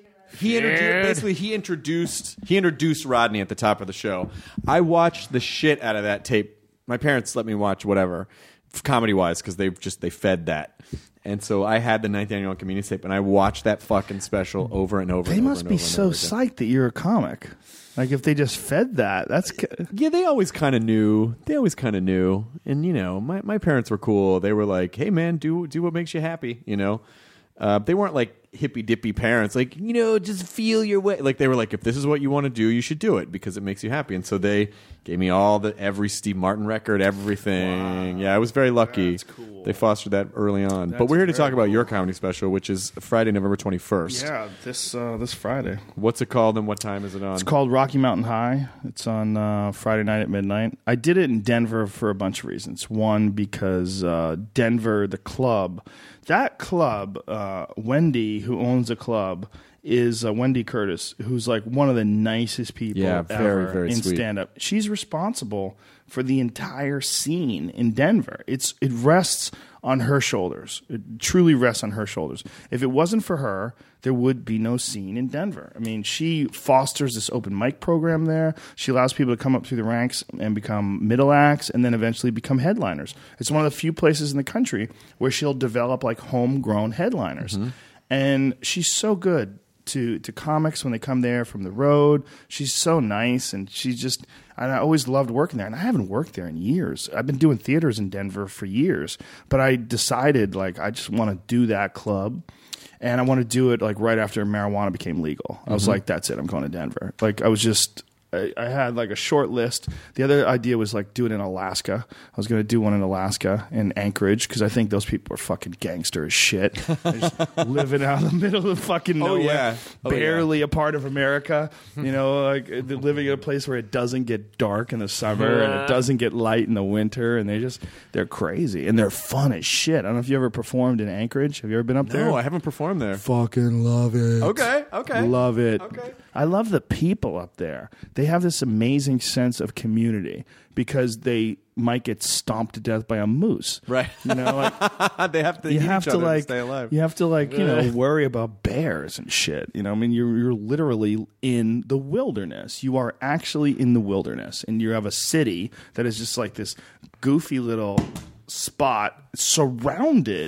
He introduced Scared. basically he introduced he introduced Rodney at the top of the show. I watched the shit out of that tape. My parents let me watch whatever, comedy wise, because they just they fed that. And so I had the ninth annual comedian tape, and I watched that fucking special over and over. They and must over be and over so and over again. psyched that you're a comic. Like if they just fed that, that's c- Yeah, they always kind of knew. They always kind of knew. And you know, my, my parents were cool. They were like, "Hey, man, do do what makes you happy." You know, uh, they weren't like hippy dippy parents. Like, you know, just feel your way. Like they were like, if this is what you want to do, you should do it because it makes you happy. And so they gave me all the every Steve Martin record, everything. Wow. Yeah, I was very lucky. That's cool. They fostered that early on. That's but we're here to very talk about cool. your comedy special, which is Friday, November twenty first. yeah. This uh, this Friday. What's it called and what time is it on? It's called Rocky Mountain High. It's on uh, Friday night at midnight. I did it in Denver for a bunch of reasons. One, because uh, Denver, the club, that club, uh, Wendy, who owns the club, is uh, Wendy Curtis, who's like one of the nicest people Yeah, very, ever very in sweet. stand-up. She's responsible for the entire scene in Denver. It's it rests on her shoulders. It truly rests on her shoulders. If it wasn't for her, there would be no scene in Denver. I mean, she fosters this open mic program there. She allows people to come up through the ranks and become middle acts and then eventually become headliners. It's one of the few places in the country where she'll develop like homegrown headliners. Mm-hmm. And she's so good to to comics when they come there from the road. She's so nice, and she's just. And I always loved working there, and I haven't worked there in years. I've been doing theaters in Denver for years, but I decided like I just want to do that club, and I want to do it like right after marijuana became legal. I was Mm-hmm. like, that's it. I'm going to Denver. Like I was just. I, I had like a short list. The other idea was like do it in Alaska. I was going to do one in Alaska in Anchorage because I think those people are fucking gangster as shit. They're just living out in the middle of fucking Oh, nowhere, yeah. Oh, barely a part of America. You know, like they're living in a place where it doesn't get dark in the summer and it doesn't get light in the winter, and they just they're crazy and they're fun as shit. I don't know if you ever performed in Anchorage. Have you ever been up there? No, I haven't performed there. Fucking love it. Okay, okay. Love it. Okay. I love the people up there. They have this amazing sense of community because they might get stomped to death by a moose. Right. You know, like they have to you eat have each to other like to stay alive. you have to like, you know, worry about bears and shit. You know, I mean you're you're literally in the wilderness. You are actually in the wilderness, and you have a city that is just like this goofy little spot surrounded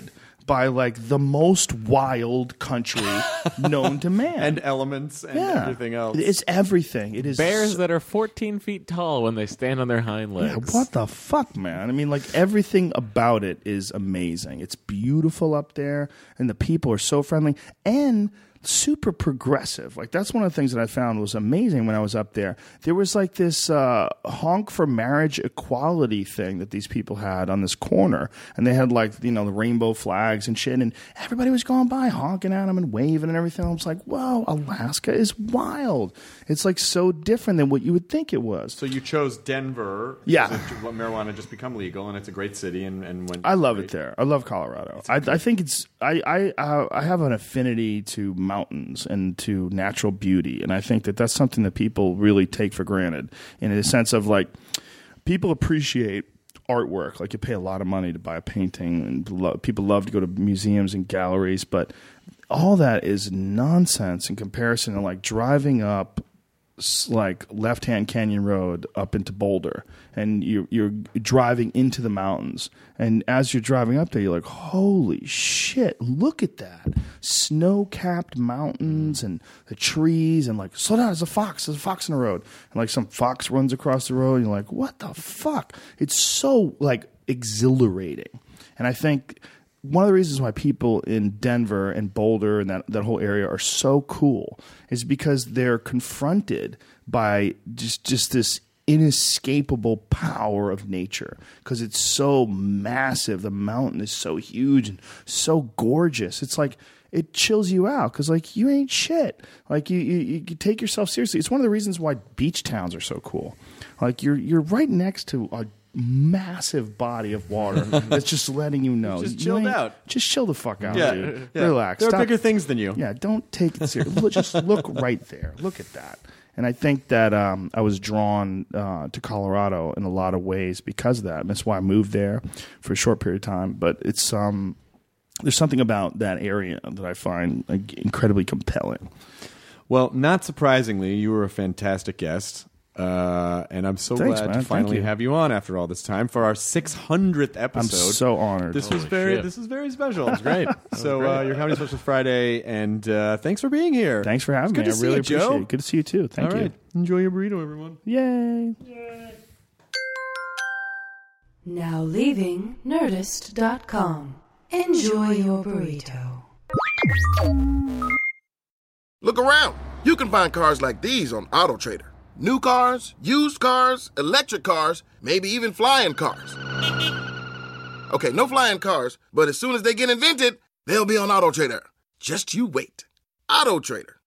by like the most wild country known to man. And elements and yeah. everything else. It's everything. It is Bears so- that are fourteen feet tall when they stand on their hind Yeah, legs. what the fuck, man? I mean, like, everything about it is amazing. It's beautiful up there, and the people are so friendly and super progressive. Like, that's one of the things that I found was amazing when I was up there. There was like this uh, honk for marriage equality thing that these people had on this corner, and they had like, you know, the rainbow flags and shit, and everybody was going by honking at them and waving and everything. I was like, wow, Alaska is wild. It's like so different than what you would think it was. So you chose Denver. Yeah. because it- marijuana had just become legal, and it's a great city. And, and went I love great. it there. I love Colorado. I, I think it's I I uh, I have an affinity to mountains and to natural beauty, and I think that that's something that people really take for granted. In a sense of like, people appreciate artwork. Like, you pay a lot of money to buy a painting, and lo- people love to go to museums and galleries, but all that is nonsense in comparison to like driving up s- like Left Hand Canyon Road up into Boulder, and you're, you're driving into the mountains, and as you're driving up there, you're like, holy shit, look at that snow-capped mountains and the trees, and like, slow down, there's a fox there's a fox in the road, and like some fox runs across the road, and you're like, what the fuck? It's so like exhilarating. And I think one of the reasons why people in Denver and Boulder and that, that whole area are so cool is because they're confronted by just just this inescapable power of nature, because it's so massive. The mountain is so huge and so gorgeous. It's like, it chills you out, because like, you ain't shit. Like, you, you you take yourself seriously. It's one of the reasons why beach towns are so cool. Like, you're you're right next to a massive body of water that's just letting you know. Just you chilled ain't- out. Just chill the fuck out, Yeah, dude. yeah. Relax. There are Stop- bigger things than you. Yeah, don't take it seriously. Just look right there. Look at that. And I think that um, I was drawn uh, to Colorado in a lot of ways because of that. And that's why I moved there for a short period of time. But it's um, there's something about that area that I find like, incredibly compelling. Well, not surprisingly, you were a fantastic guest. Uh, and I'm so Thanks, glad man. to Thank finally you. have you on after all this time for our six hundredth I'm episode. so honored. This was Holy very, shit. this is very special. It's great. So uh, your Comedy Special Friday, and uh, thanks for being here. Thanks for having It's good me. to I see really you, appreciate Joe. it. Good to see you too. Thank All you. right, enjoy your burrito, everyone. Yay. Now leaving Nerdist dot com. Enjoy your burrito. Look around. You can find cars like these on AutoTrader. New cars, used cars, electric cars, maybe even flying cars. Okay, no flying cars, but as soon as they get invented, they'll be on AutoTrader. Just you wait. AutoTrader.